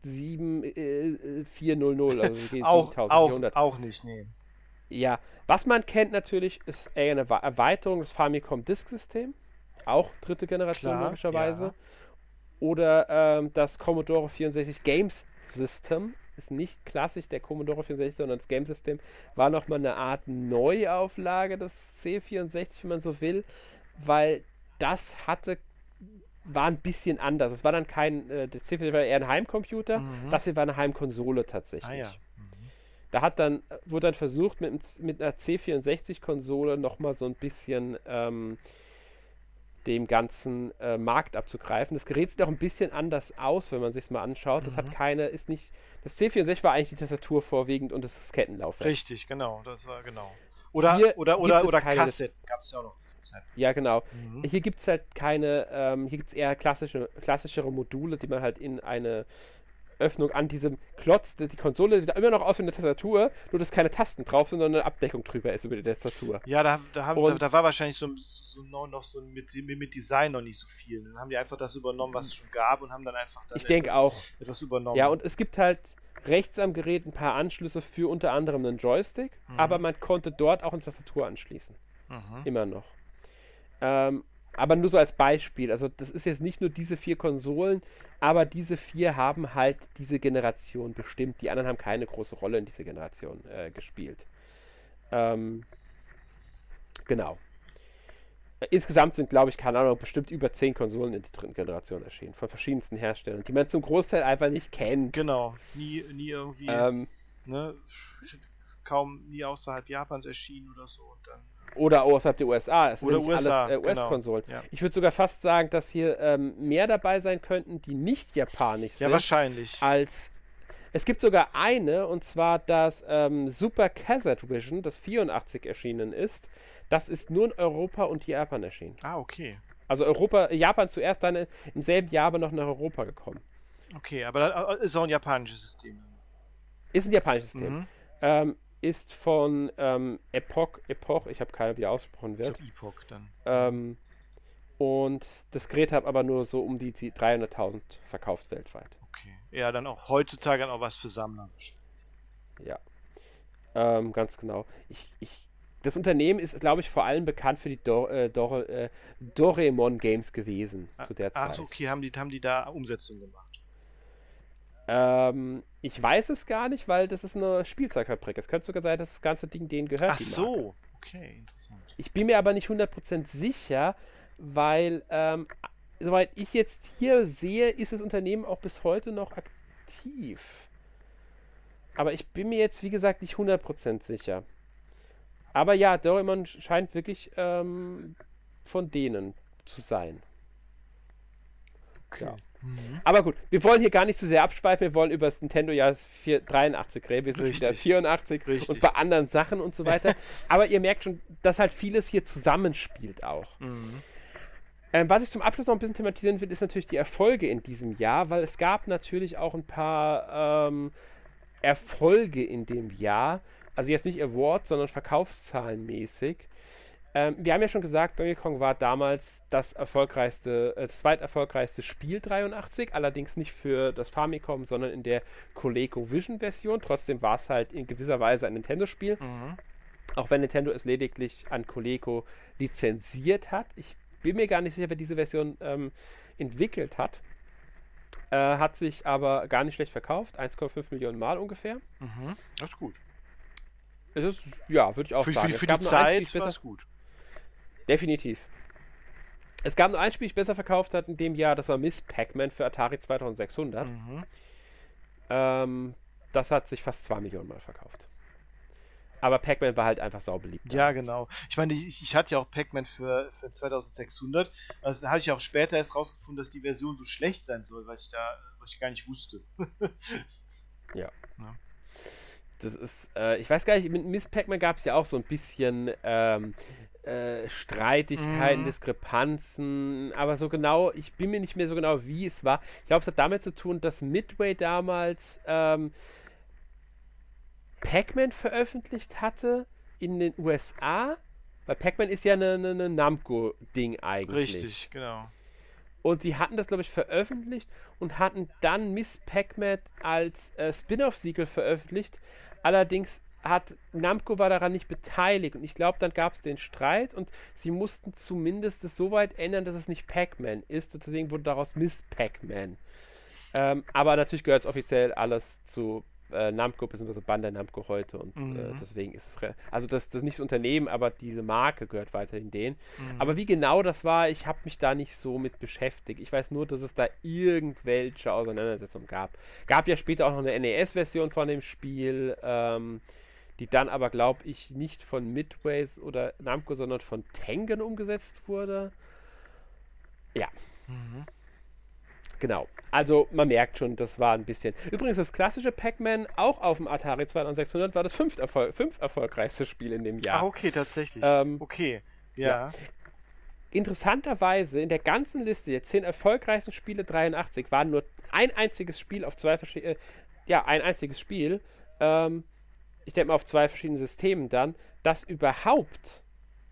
Speaker 1: G7400, also G7400.
Speaker 2: Auch nicht, nee.
Speaker 1: Ja, was man kennt natürlich, ist eher eine Erweiterung des Famicom Disk System. Auch 3. Generation
Speaker 2: Klar,
Speaker 1: logischerweise.
Speaker 2: ja.
Speaker 1: Oder das Commodore 64 Games System. Ist nicht klassisch der Commodore 64, sondern das Game System war nochmal eine Art Neuauflage des C64, wenn man so will, weil das war ein bisschen anders. Es war dann das C64 war eher ein Heimcomputer, das hier war eine Heimkonsole tatsächlich.
Speaker 2: Ah, ja.
Speaker 1: Da wurde dann versucht, mit einer C64-Konsole nochmal so ein bisschen dem ganzen Markt abzugreifen. Das Gerät sieht auch ein bisschen anders aus, wenn man sich es mal anschaut. Das das C64 war eigentlich die Tastatur vorwiegend und das Diskettenlaufwerk.
Speaker 2: Richtig, genau, das war genau. Oder
Speaker 1: gibt es keine
Speaker 2: Kassetten gab es ja auch noch zu der Zeit.
Speaker 1: Ja, genau. Hier gibt es halt keine, hier gibt es eher klassischere Module, die man halt in eine Öffnung an diesem Klotz, die Konsole sieht immer noch aus wie eine Tastatur, nur dass keine Tasten drauf sind, sondern eine Abdeckung drüber ist über die Tastatur.
Speaker 2: Ja, da war wahrscheinlich noch so mit Design noch nicht so viel. Dann haben die einfach das übernommen, was es schon gab und haben dann einfach
Speaker 1: ich denke auch
Speaker 2: etwas übernommen.
Speaker 1: Ja, und es gibt halt rechts am Gerät ein paar Anschlüsse für unter anderem einen Joystick, aber man konnte dort auch eine Tastatur anschließen. Immer noch. Aber nur so als Beispiel. Also das ist jetzt nicht nur diese 4 Konsolen, aber diese 4 haben halt diese Generation bestimmt. Die anderen haben keine große Rolle in dieser Generation gespielt. Genau. Insgesamt sind, glaube ich, keine Ahnung, bestimmt über 10 Konsolen in der dritten Generation erschienen. Von verschiedensten Herstellern, die man zum Großteil einfach nicht kennt.
Speaker 2: Genau. Nie irgendwie, nie außerhalb Japans erschienen oder so. Und dann
Speaker 1: oder außerhalb der USA. Es sind
Speaker 2: oder
Speaker 1: nicht
Speaker 2: USA,
Speaker 1: alles US-Konsolen.
Speaker 2: Genau. Ja.
Speaker 1: Ich würde sogar fast sagen, dass hier mehr dabei sein könnten, die nicht japanisch sind.
Speaker 2: Ja, wahrscheinlich.
Speaker 1: Es gibt sogar eine, und zwar das Super Cassette Vision, das 84 erschienen ist. Das ist nur in Europa und Japan erschienen.
Speaker 2: Ah, okay.
Speaker 1: Also Japan zuerst, dann im selben Jahr aber noch nach Europa gekommen.
Speaker 2: Okay, aber das ist auch ein japanisches System.
Speaker 1: Ist ein japanisches System. Ist von Epoch, ich habe keine Ahnung, wie ausgesprochen wird.
Speaker 2: Ich glaub, Epoch dann.
Speaker 1: Und das Gerät hat aber nur so um die 300.000 verkauft weltweit.
Speaker 2: Okay. Ja, dann auch heutzutage dann auch was für Sammler.
Speaker 1: Ja. Ganz genau. Das Unternehmen ist, glaube ich, vor allem bekannt für die Doraemon-Games gewesen zu der Zeit.
Speaker 2: Ach so, okay, haben die da Umsetzung gemacht?
Speaker 1: Ich weiß es gar nicht, weil das ist eine Spielzeugfabrik. Es könnte sogar sein, dass das ganze Ding denen gehört.
Speaker 2: Ach so, okay, interessant.
Speaker 1: Ich bin mir aber nicht 100% sicher, weil, soweit ich jetzt hier sehe, ist das Unternehmen auch bis heute noch aktiv. Aber ich bin mir jetzt, wie gesagt, nicht 100% sicher. Aber ja, Doraemon scheint wirklich von denen zu sein.
Speaker 2: Okay.
Speaker 1: Ja. Aber gut, wir wollen hier gar nicht zu sehr abschweifen, wir wollen über das Nintendo-Jahr 83 reden, wir sind wieder 84 und bei anderen Sachen und so weiter. Aber ihr merkt schon, dass halt vieles hier zusammenspielt auch. Was ich zum Abschluss noch ein bisschen thematisieren will, ist natürlich die Erfolge in diesem Jahr, weil es gab natürlich auch ein paar Erfolge in dem Jahr, also jetzt nicht Awards, sondern verkaufszahlenmäßig. Wir haben ja schon gesagt, Donkey Kong war damals das zweiterfolgreichste Spiel 83, allerdings nicht für das Famicom, sondern in der ColecoVision-Version. Trotzdem war es halt in gewisser Weise ein Nintendo-Spiel, auch wenn Nintendo es lediglich an Coleco lizenziert hat. Ich bin mir gar nicht sicher, wer diese Version entwickelt hat. Hat sich aber gar nicht schlecht verkauft, 1,5 Millionen Mal ungefähr.
Speaker 2: Das ist gut.
Speaker 1: Es ist, ja, würde ich auch sagen.
Speaker 2: Für die Zeit war es gut.
Speaker 1: Definitiv. Es gab nur ein Spiel, das besser verkauft hat in dem Jahr, das war Miss Pac-Man für Atari 2600. Das hat sich fast 2 Millionen Mal verkauft. Aber Pac-Man war halt einfach saubeliebt.
Speaker 2: Ja, genau. Ich meine, ich hatte ja auch Pac-Man für 2600. Also da habe ich auch später erst rausgefunden, dass die Version so schlecht sein soll, was ich gar nicht wusste.
Speaker 1: Ja. Das ist, ich weiß gar nicht, mit Miss Pac-Man gab es ja auch so ein bisschen Streitigkeiten, Diskrepanzen, aber so genau, ich bin mir nicht mehr so genau, wie es war. Ich glaube, es hat damit zu tun, dass Midway damals Pac-Man veröffentlicht hatte in den USA, weil Pac-Man ist ja eine Namco-Ding eigentlich.
Speaker 2: Richtig, genau.
Speaker 1: Und sie hatten das, glaube ich, veröffentlicht und hatten dann Miss Pac-Man als Spin-off-Sequel veröffentlicht. Allerdings Namco war daran nicht beteiligt und ich glaube, dann gab es den Streit und sie mussten zumindest es so weit ändern, dass es nicht Pac-Man ist und deswegen wurde daraus Miss Pac-Man. Aber natürlich gehört es offiziell alles zu Namco bzw. Bandai Namco heute und deswegen ist es also das nicht das Unternehmen, aber diese Marke gehört weiterhin denen. Aber wie genau das war, ich habe mich da nicht so mit beschäftigt. Ich weiß nur, dass es da irgendwelche Auseinandersetzungen gab. Gab ja später auch noch eine NES-Version von dem Spiel, die dann aber, glaube ich, nicht von Midways oder Namco, sondern von Tengen umgesetzt wurde. Ja. Genau. Also man merkt schon, das war ein bisschen. Übrigens, das klassische Pac-Man, auch auf dem Atari 2600, war das fünf erfolgreichste Spiel in dem Jahr.
Speaker 2: Ah, okay, tatsächlich. Okay,
Speaker 1: ja. Interessanterweise in der ganzen Liste der 10 erfolgreichsten Spiele 83 war nur ein einziges Spiel auf zwei verschiedene. Ein einziges Spiel. Ich denke mal auf 2 verschiedenen Systemen dann, das überhaupt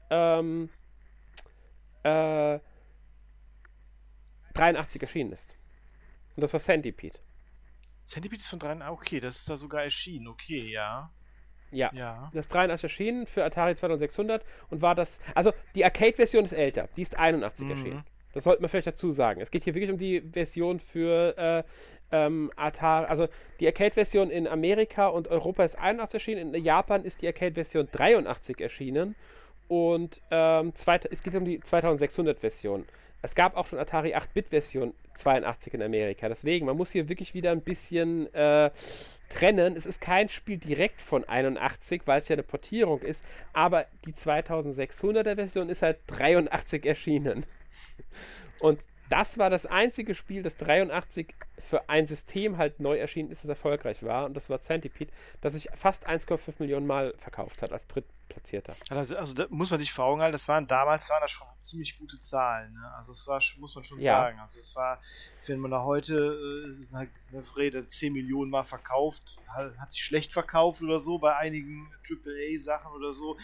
Speaker 1: 83 erschienen ist. Und das war Centipede.
Speaker 2: Centipede ist von 3, okay, das ist da sogar erschienen, okay, ja.
Speaker 1: Ja. Das 83 erschienen für Atari 2600 und war das. Also die Arcade-Version ist älter, die ist 81 erschienen. Das sollte man vielleicht dazu sagen. Es geht hier wirklich um die Version für Atari. Also die Arcade-Version in Amerika und Europa ist 81 erschienen, in Japan ist die Arcade-Version 83 erschienen und es geht um die 2600-Version. Es gab auch schon Atari 8-Bit-Version 82 in Amerika. Deswegen, man muss hier wirklich wieder ein bisschen trennen. Es ist kein Spiel direkt von 81, weil es ja eine Portierung ist, aber die 2600er-Version ist halt 83 erschienen. Und das war das einzige Spiel, das 83 für ein System halt neu erschienen ist, das erfolgreich war. Und das war Centipede, das sich fast 1,5 Millionen Mal verkauft hat als Drittplatzierter.
Speaker 2: Also da muss man sich vor Augen halten, damals waren das schon ziemlich gute Zahlen. Ne? Also es war, muss man schon sagen. Also es war, wenn man da heute, halt eine Rede 10 Millionen Mal verkauft, hat sich schlecht verkauft oder so, bei einigen AAA-Sachen oder so.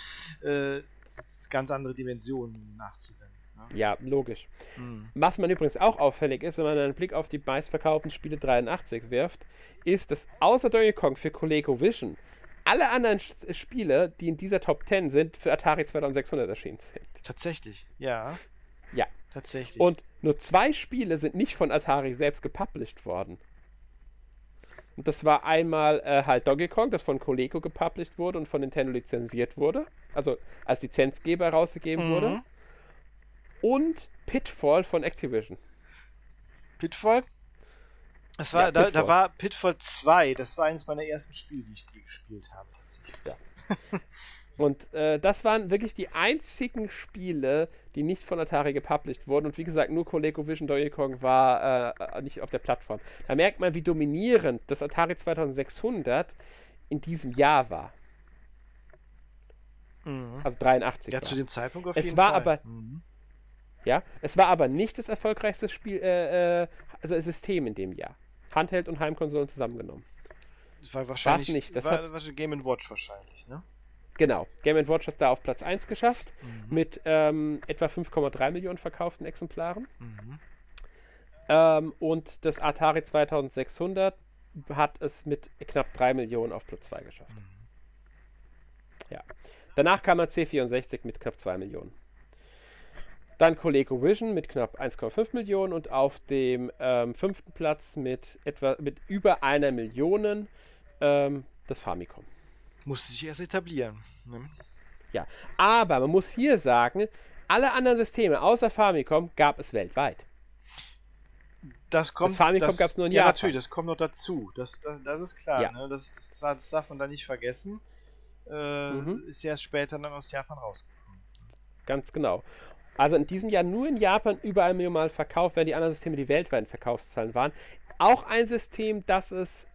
Speaker 2: Ganz andere Dimensionen in den 80ern.
Speaker 1: Ja, logisch. Was man übrigens auch auffällig ist, wenn man einen Blick auf die meistverkauften Spiele 83 wirft, ist, dass außer Donkey Kong für ColecoVision alle anderen Spiele, die in dieser Top 10 sind, für Atari 2600 erschienen sind.
Speaker 2: Tatsächlich, ja.
Speaker 1: Ja.
Speaker 2: Tatsächlich.
Speaker 1: Und nur 2 Spiele sind nicht von Atari selbst gepublished worden. Und das war einmal halt Donkey Kong, das von Coleco gepublished wurde und von Nintendo lizenziert wurde. Also als Lizenzgeber rausgegeben wurde. Und Pitfall von Activision.
Speaker 2: Pitfall? Das war,
Speaker 1: Pitfall.
Speaker 2: Da war Pitfall 2, das war eines meiner ersten Spiele, die ich gespielt habe.
Speaker 1: Ja. Und das waren wirklich die einzigen Spiele, die nicht von Atari gepublished wurden. Und wie gesagt, nur ColecoVision Donkey Kong war nicht auf der Plattform. Da merkt man, wie dominierend das Atari 2600 in diesem Jahr war. Also 83.
Speaker 2: Ja, zu dem Zeitpunkt auf jeden
Speaker 1: Fall.
Speaker 2: Aber
Speaker 1: es war aber nicht das erfolgreichste System in dem Jahr. Handheld und Heimkonsolen zusammengenommen.
Speaker 2: Das war wahrscheinlich
Speaker 1: nicht. Das
Speaker 2: war Game & Watch wahrscheinlich, ne?
Speaker 1: Genau. Game & Watch hat da auf Platz 1 geschafft mit etwa 5,3 Millionen verkauften Exemplaren. Und das Atari 2600 hat es mit knapp 3 Millionen auf Platz 2 geschafft. Ja. Danach kam C64 mit knapp 2 Millionen. Dann ColecoVision mit knapp 1,5 Millionen und auf dem 5. Platz mit über 1 Million das Famicom.
Speaker 2: Musste sich erst etablieren. Ne?
Speaker 1: Ja, aber man muss hier sagen, alle anderen Systeme außer Famicom gab es weltweit.
Speaker 2: Das
Speaker 1: Famicom gab es nur in Japan.
Speaker 2: Ja, natürlich, das kommt noch dazu. Das ist klar.
Speaker 1: Ja.
Speaker 2: Ne? Das darf man da nicht vergessen. Ist ja erst später dann aus Japan rausgekommen.
Speaker 1: Ganz genau. Also in diesem Jahr nur in Japan über 1 Million Mal verkauft, während die anderen Systeme die weltweiten Verkaufszahlen waren. Auch ein System, das es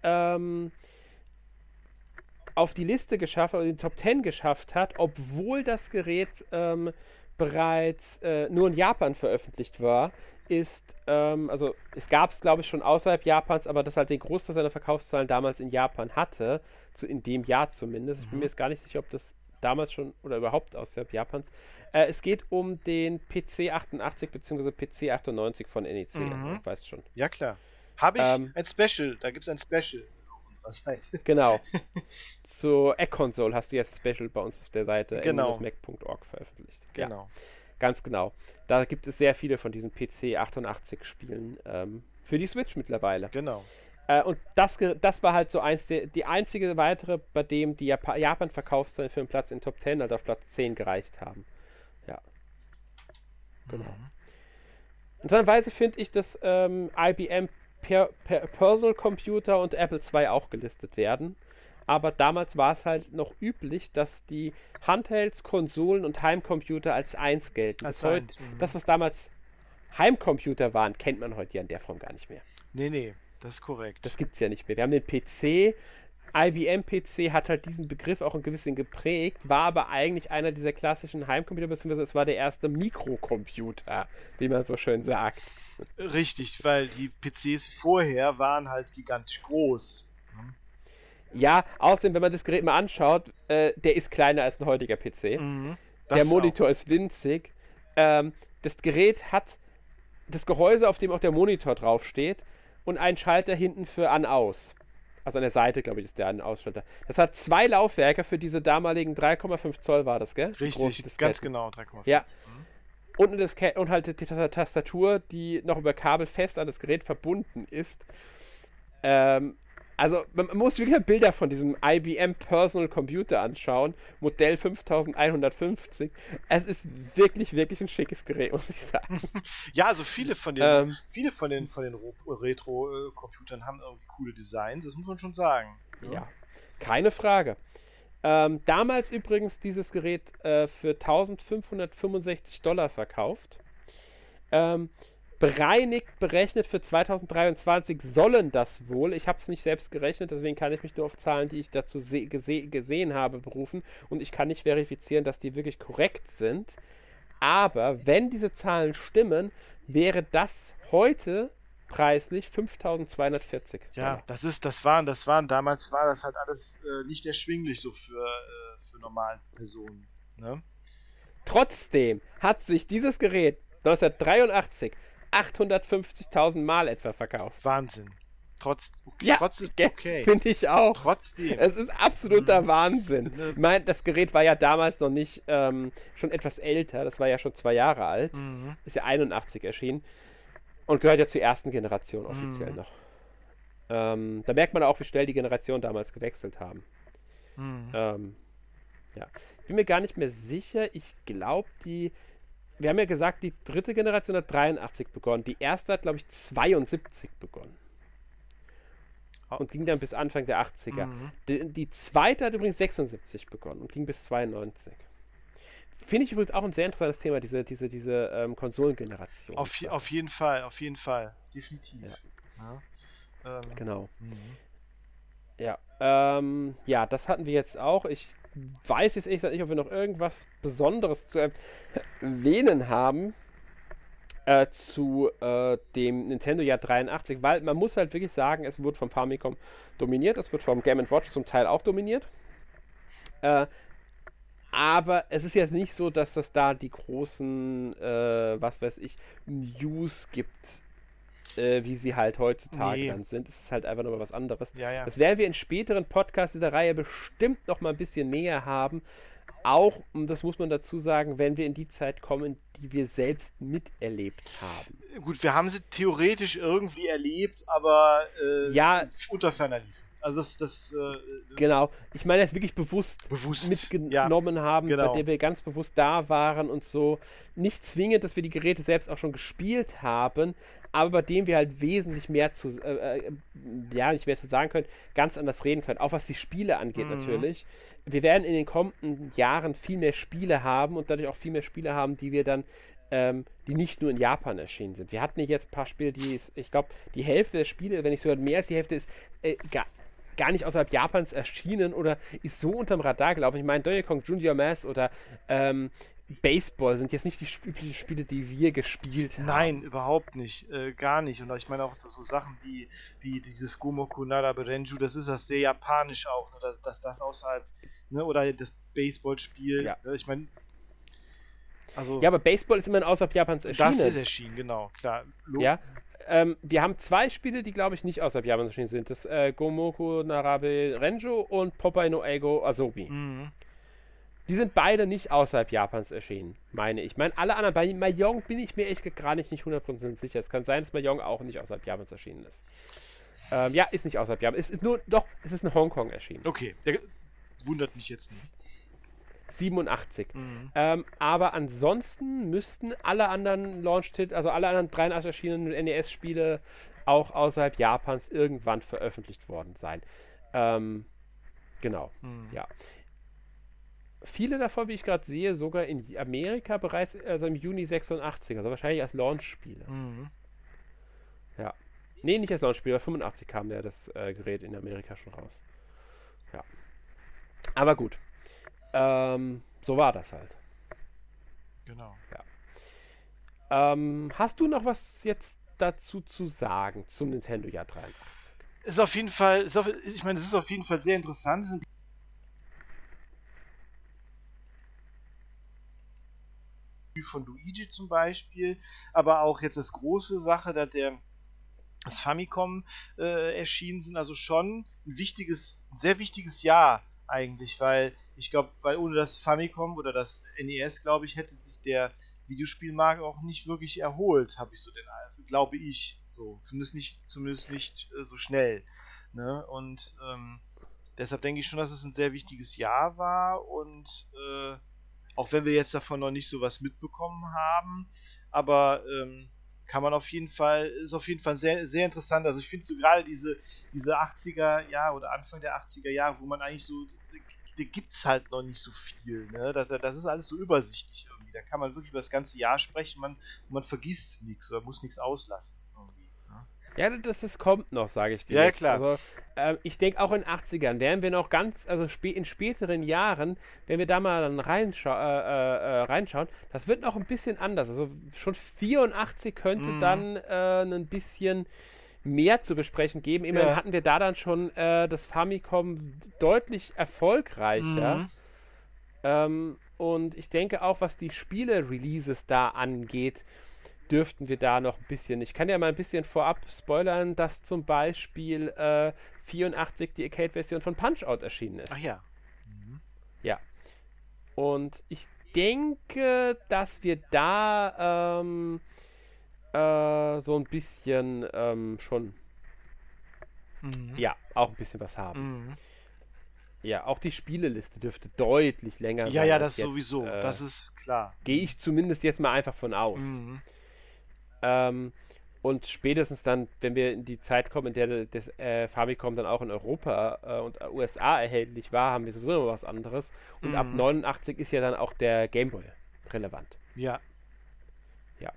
Speaker 1: auf die Liste geschafft oder in die Top 10 geschafft hat, obwohl das Gerät bereits nur in Japan veröffentlicht war, ist, also es gab es glaube ich schon außerhalb Japans, aber das halt den Großteil seiner Verkaufszahlen damals in Japan hatte, in dem Jahr zumindest. Ich bin mir jetzt gar nicht sicher, ob das damals schon oder überhaupt außerhalb Japans. Es geht um den PC88 bzw. PC98 von NEC, also ich weiß schon.
Speaker 2: Ja klar. Habe ich ein Special, da gibt es ein Special auf unserer Seite.
Speaker 1: Genau. Zur Egg-Console hast du jetzt ein Special bei uns auf der Seite mac.org veröffentlicht.
Speaker 2: Genau.
Speaker 1: Ja, ganz genau. Da gibt es sehr viele von diesen PC88 Spielen für die Switch mittlerweile.
Speaker 2: Genau.
Speaker 1: Und das war halt so die einzige weitere, bei dem die Japan-Verkaufszahlen für einen Platz in Top 10 halt auf Platz 10 gereicht haben. Ja. Genau. Interessanterweise finde ich, dass IBM Personal Computer und Apple II auch gelistet werden. Aber damals war es halt noch üblich, dass die Handhelds, Konsolen und Heimcomputer als 1 gelten. Das, was damals Heimcomputer waren, kennt man heute ja in der Form gar nicht mehr.
Speaker 2: Nee, das ist korrekt.
Speaker 1: Das gibt es ja nicht mehr. Wir haben den PC, IBM-PC hat halt diesen Begriff auch ein bisschen geprägt, war aber eigentlich einer dieser klassischen Heimcomputer, beziehungsweise es war der erste Mikrocomputer, wie man so schön sagt.
Speaker 2: Richtig, weil die PCs vorher waren halt gigantisch groß.
Speaker 1: Ja, außerdem, wenn man das Gerät mal anschaut, der ist kleiner als ein heutiger PC. Der Monitor ist winzig. Das Gerät hat das Gehäuse, auf dem auch der Monitor draufsteht, und einen Schalter hinten für An-Aus. Also an der Seite, glaube ich, ist der An-Aus-Schalter. Das hat 2 Laufwerke für diese damaligen 3,5 Zoll war das, gell?
Speaker 2: Richtig, ganz genau, 3,5.
Speaker 1: Ja. Und halt die Tastatur, die noch über Kabel fest an das Gerät verbunden ist. Also man muss wirklich Bilder von diesem IBM Personal Computer anschauen. Modell 5150. Es ist wirklich, wirklich ein schickes Gerät, muss ich sagen.
Speaker 2: Ja, also viele von den Retro-Computern haben irgendwie coole Designs, das muss man schon sagen.
Speaker 1: Ja, keine Frage. Damals übrigens dieses Gerät für $1.565 verkauft. Berechnet für 2023 sollen das wohl, ich habe es nicht selbst gerechnet, deswegen kann ich mich nur auf Zahlen, die ich dazu gesehen habe, berufen, und ich kann nicht verifizieren, dass die wirklich korrekt sind. Aber wenn diese Zahlen stimmen, wäre das heute preislich 5.240.
Speaker 2: Ja, damals war das halt alles nicht erschwinglich so für normale Personen. Ne?
Speaker 1: Trotzdem hat sich dieses Gerät 1983 850.000 Mal etwa verkauft.
Speaker 2: Wahnsinn.
Speaker 1: Trotzdem, okay. Finde ich auch.
Speaker 2: Trotzdem.
Speaker 1: Es ist absoluter Wahnsinn. Ich meine, das Gerät war ja damals noch nicht schon etwas älter. Das war ja schon 2 Jahre alt. Ist ja 81 erschienen. Und gehört ja zur ersten Generation offiziell noch. Da merkt man auch, wie schnell die Generationen damals gewechselt haben. Ja. Ich bin mir gar nicht mehr sicher. Ich glaube, wir haben ja gesagt, die dritte Generation hat 83 begonnen. Die erste hat, glaube ich, 72 begonnen. Und ging dann bis Anfang der 80er. Die zweite hat übrigens 76 begonnen und ging bis 92. Finde ich übrigens auch ein sehr interessantes Thema, diese Konsolengeneration.
Speaker 2: Auf jeden Fall. Definitiv.
Speaker 1: Ja. Genau. Ja, ja, das hatten wir jetzt auch. Ich weiß jetzt ehrlich gesagt nicht, ob wir noch irgendwas Besonderes zu erwähnen haben zu dem Nintendo Jahr 83, weil man muss halt wirklich sagen, es wird vom Famicom dominiert, es wird vom Game & Watch zum Teil auch dominiert. Aber es ist jetzt nicht so, dass das da die großen, was weiß ich, News gibt, wie sie halt heutzutage dann sind. Es ist halt einfach nochmal was anderes.
Speaker 2: Ja.
Speaker 1: Das werden wir in späteren Podcasts dieser Reihe bestimmt noch mal ein bisschen näher haben. Auch, und das muss man dazu sagen, wenn wir in die Zeit kommen, die wir selbst miterlebt haben.
Speaker 2: Gut, wir haben sie theoretisch irgendwie erlebt, aber unter ferner Liefen. Also
Speaker 1: genau. Ich meine jetzt wirklich bewusst mitgenommen haben, bei der wir ganz bewusst da waren und so. Nicht zwingend, dass wir die Geräte selbst auch schon gespielt haben, aber bei dem wir halt wesentlich mehr nicht mehr zu sagen können, ganz anders reden können. Auch was die Spiele angeht natürlich. Wir werden in den kommenden Jahren viel mehr Spiele haben und dadurch auch viel mehr Spiele haben, die wir dann die nicht nur in Japan erschienen sind. Wir hatten jetzt ein paar Spiele, ich glaube, die Hälfte der Spiele, wenn nicht sogar mehr als die Hälfte, ist gar nicht außerhalb Japans erschienen oder ist so unterm Radar gelaufen. Ich meine, Donkey Kong Junior Mass oder Baseball sind jetzt nicht die Spiele, die wir gespielt haben.
Speaker 2: Nein, überhaupt nicht. Gar nicht. Und ich meine auch so Sachen wie dieses Gomoku Narabe Renju, das ist das sehr japanisch auch, ne? dass das außerhalb, ne? Oder das Baseballspiel.
Speaker 1: Ja.
Speaker 2: Ich meine, also...
Speaker 1: Ja, aber Baseball ist immerhin außerhalb Japans erschienen.
Speaker 2: Das ist erschienen, genau, klar.
Speaker 1: Ja. Wir haben 2 Spiele, die, glaube ich, nicht außerhalb Japans erschienen sind. Das Gomoku Narabe Renju und Popeye no Eigo Asobi. Die sind beide nicht außerhalb Japans erschienen, meine ich. Alle anderen, bei Mahjong bin ich mir echt gar nicht 100% sicher. Es kann sein, dass Mahjong auch nicht außerhalb Japans erschienen ist. Ja, ist nicht außerhalb Japans. Es ist in Hongkong erschienen.
Speaker 2: Okay, der wundert mich jetzt nicht.
Speaker 1: 87. Aber ansonsten müssten alle anderen Launch-Titel, also alle anderen 83 erschienenen NES-Spiele auch außerhalb Japans irgendwann veröffentlicht worden sein. Genau, ja. viele davon, wie ich gerade sehe, sogar in Amerika bereits also im Juni 86, also wahrscheinlich als Launch-Spiele.
Speaker 2: Mhm.
Speaker 1: Ja. Nee, nicht als Launch-Spiel, aber 85 kam ja das Gerät in Amerika schon raus. Ja. Aber gut. So war das halt.
Speaker 2: Genau.
Speaker 1: Hast du noch was jetzt dazu zu sagen zum Nintendo Jahr 83?
Speaker 2: Ist auf jeden Fall, ich meine, es ist auf jeden Fall sehr interessant. Es sind von Luigi zum Beispiel, aber auch jetzt das große Sache, dass das Famicom erschienen sind, also schon ein sehr wichtiges Jahr eigentlich, weil ich glaube, weil ohne das Famicom oder das NES, glaube ich, hätte sich der Videospielmarkt auch nicht wirklich erholt, habe ich so glaube ich, so zumindest nicht so schnell, ne? Und deshalb denke ich schon, dass es ein sehr wichtiges Jahr war und auch wenn wir jetzt davon noch nicht so was mitbekommen haben, aber kann man ist auf jeden Fall sehr, sehr interessant. Also ich finde so gerade diese 80er Jahre oder Anfang der 80er Jahre, wo man eigentlich so, da gibt es halt noch nicht so viel. Ne? Das ist alles so übersichtlich irgendwie. Da kann man wirklich über das ganze Jahr sprechen, man vergisst nichts oder muss nichts auslassen. Irgendwie, ne?
Speaker 1: Ja, das kommt noch, sage ich dir
Speaker 2: Ja,
Speaker 1: jetzt.
Speaker 2: klar.
Speaker 1: Also, ich denke auch in den 80ern wären wir noch also in späteren Jahren, wenn wir da mal dann reinschauen, das wird noch ein bisschen anders. Also schon 84 könnte dann ein bisschen mehr zu besprechen geben. Immerhin
Speaker 2: Ja.
Speaker 1: hatten wir da dann schon das Famicom deutlich erfolgreicher. Und ich denke auch, was die Spiele-Releases da angeht, dürften wir da noch ein bisschen. Ich kann ja mal ein bisschen vorab spoilern, dass zum Beispiel 84 die Arcade-Version von Punch-Out erschienen ist.
Speaker 2: Ach ja.
Speaker 1: Ja. Und ich denke, dass wir da so ein bisschen schon ja, auch ein bisschen was haben. Ja, auch die Spieleliste dürfte deutlich länger
Speaker 2: Ja,
Speaker 1: sein.
Speaker 2: ja,
Speaker 1: als
Speaker 2: das
Speaker 1: jetzt,
Speaker 2: sowieso. Das ist klar.
Speaker 1: Gehe ich zumindest jetzt mal einfach von aus. Und spätestens dann, wenn wir in die Zeit kommen, in der das Famicom dann auch in Europa und USA erhältlich war, haben wir sowieso noch was anderes. Und ab 89 ist ja dann auch der Gameboy relevant.
Speaker 2: Ja.
Speaker 1: Ja.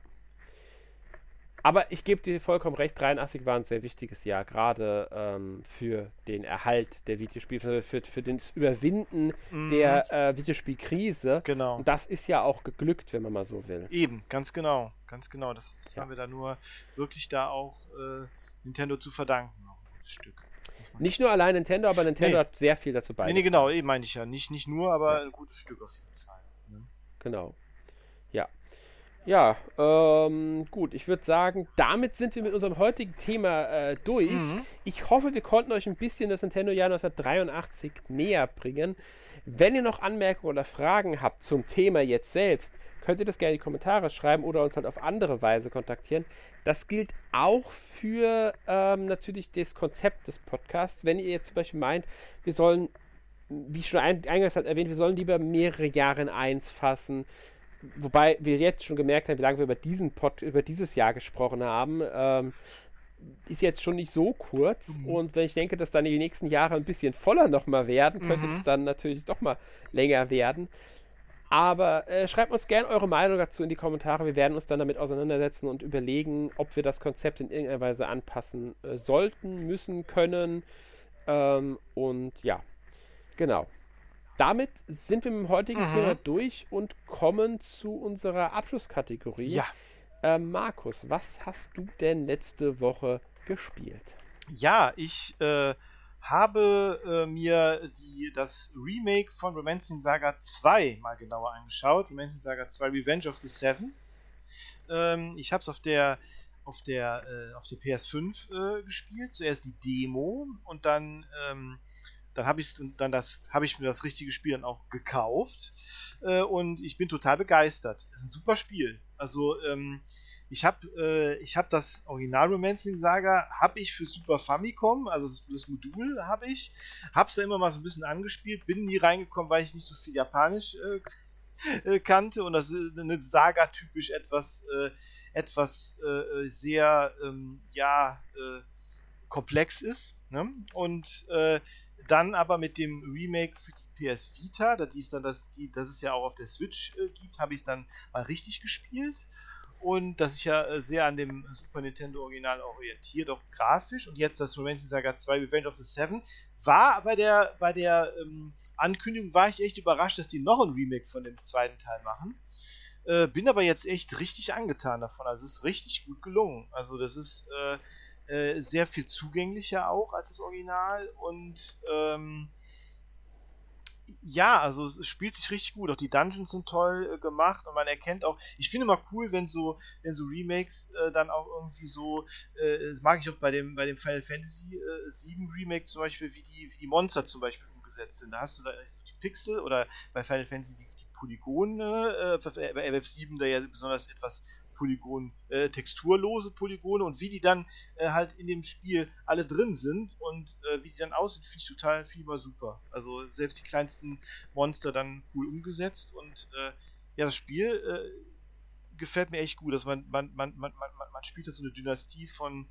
Speaker 1: Aber ich gebe dir vollkommen recht, 83 war ein sehr wichtiges Jahr, gerade für den Erhalt der Videospiele, für das Überwinden der Videospielkrise.
Speaker 2: Genau.
Speaker 1: Und das ist ja auch geglückt, wenn man mal so will.
Speaker 2: Eben, ganz genau. Ganz genau. Das haben wir da nur wirklich da auch Nintendo zu verdanken. Auch ein gutes Stück.
Speaker 1: Nicht nur allein Nintendo, aber Nintendo hat sehr viel dazu beigetragen.
Speaker 2: Nee, genau, eben meine ich ja. Nicht nur, aber ein gutes Stück auf jeden Fall. Ne?
Speaker 1: Genau. Ja. Ja, gut, ich würde sagen, damit sind wir mit unserem heutigen Thema durch. Ich hoffe, wir konnten euch ein bisschen das Nintendo-Jahr 1983 näher bringen. Wenn ihr noch Anmerkungen oder Fragen habt zum Thema jetzt selbst, könnt ihr das gerne in die Kommentare schreiben oder uns halt auf andere Weise kontaktieren. Das gilt auch für natürlich das Konzept des Podcasts. Wenn ihr jetzt zum Beispiel meint, wir sollen, wie schon eingangs halt erwähnt, wir sollen lieber mehrere Jahre in eins fassen. Wobei wir jetzt schon gemerkt haben, wie lange wir über dieses Jahr gesprochen haben, ist jetzt schon nicht so kurz. Und wenn ich denke, dass dann die nächsten Jahre ein bisschen voller nochmal werden, könnte es dann natürlich doch mal länger werden. Aber schreibt uns gerne eure Meinung dazu in die Kommentare. Wir werden uns dann damit auseinandersetzen und überlegen, ob wir das Konzept in irgendeiner Weise anpassen sollten, müssen, können. Und ja, genau. Damit sind wir mit dem heutigen Thema durch und kommen zu unserer Abschlusskategorie.
Speaker 2: Ja.
Speaker 1: Markus, was hast du denn letzte Woche gespielt?
Speaker 2: Ja, ich habe mir das Remake von Romancing Saga 2 mal genauer angeschaut. Romancing Saga 2 Revenge of the Seven. Ich habe es auf der PS5 gespielt. Zuerst die Demo und dann habe ich mir das richtige Spiel dann auch gekauft und ich bin total begeistert. Das ist ein super Spiel. Also ich habe das Original Romancing Saga habe ich für Super Famicom, also das Modul habe ich, hab's da immer mal so ein bisschen angespielt, bin nie reingekommen, weil ich nicht so viel Japanisch kannte und das ist eine Saga typisch etwas sehr komplex ist, ne? Und dann aber mit dem Remake für die PS Vita, das es ja auch auf der Switch gibt, habe ich es dann mal richtig gespielt. Und das ist ja sehr an dem Super Nintendo Original orientiert, auch grafisch. Und jetzt das Romancing Saga 2 Revenge of the Seven. War bei der Ankündigung war ich echt überrascht, dass die noch ein Remake von dem zweiten Teil machen. Bin aber jetzt echt richtig angetan davon. Also es ist richtig gut gelungen. Also das ist sehr viel zugänglicher auch als das Original. Und ja, also es spielt sich richtig gut. Auch die Dungeons sind toll gemacht und man erkennt auch, ich finde mal cool, wenn so Remakes dann auch irgendwie so, mag ich auch bei dem Final Fantasy 7 Remake zum Beispiel, wie die Monster zum Beispiel umgesetzt sind. Da hast du da die Pixel oder bei Final Fantasy die Polygone, bei FF7 da ja besonders etwas texturlose Polygone und wie die dann halt in dem Spiel alle drin sind und wie die dann aussehen, finde ich total viel super. Also selbst die kleinsten Monster dann cool umgesetzt und ja, das Spiel gefällt mir echt gut. Also man spielt da so eine Dynastie von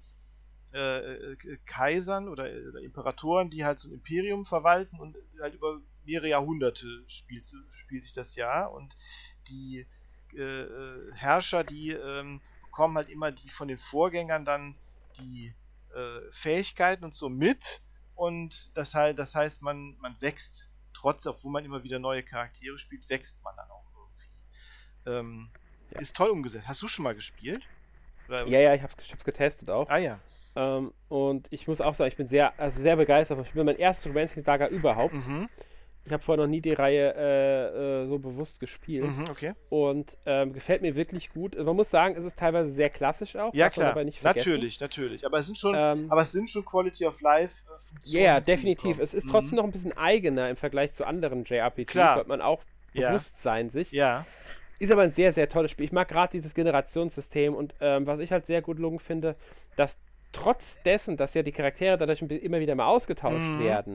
Speaker 2: Kaisern oder Imperatoren, die halt so ein Imperium verwalten und halt über mehrere Jahrhunderte spielt sich das Jahr und die Herrscher, die bekommen halt immer die von den Vorgängern dann die Fähigkeiten und so mit und das heißt, man wächst obwohl man immer wieder neue Charaktere spielt, wächst man dann auch irgendwie. Ja. Ist toll umgesetzt. Hast du schon mal gespielt?
Speaker 1: Oder? Ja, ich hab's getestet auch.
Speaker 2: Ah ja.
Speaker 1: Und ich muss auch sagen, ich bin sehr begeistert. Ich bin mein erstes Romancing-Saga überhaupt.
Speaker 2: Mhm.
Speaker 1: Ich habe vorher noch nie die Reihe so bewusst gespielt.
Speaker 2: Okay.
Speaker 1: Und gefällt mir wirklich gut. Man muss sagen, es ist teilweise sehr klassisch auch.
Speaker 2: Ja, klar.
Speaker 1: Aber nicht vergessen.
Speaker 2: Natürlich. Aber es sind schon Quality of Life
Speaker 1: Funktionen. Ja, definitiv. Es ist trotzdem noch ein bisschen eigener im Vergleich zu anderen JRPGs.
Speaker 2: Klar.
Speaker 1: Sollte man auch bewusst sein sich.
Speaker 2: Ja.
Speaker 1: Ist aber ein sehr, sehr tolles Spiel. Ich mag gerade dieses Generationssystem und was ich halt sehr gut gelungen finde, dass trotz dessen, dass ja die Charaktere dadurch immer wieder mal ausgetauscht werden,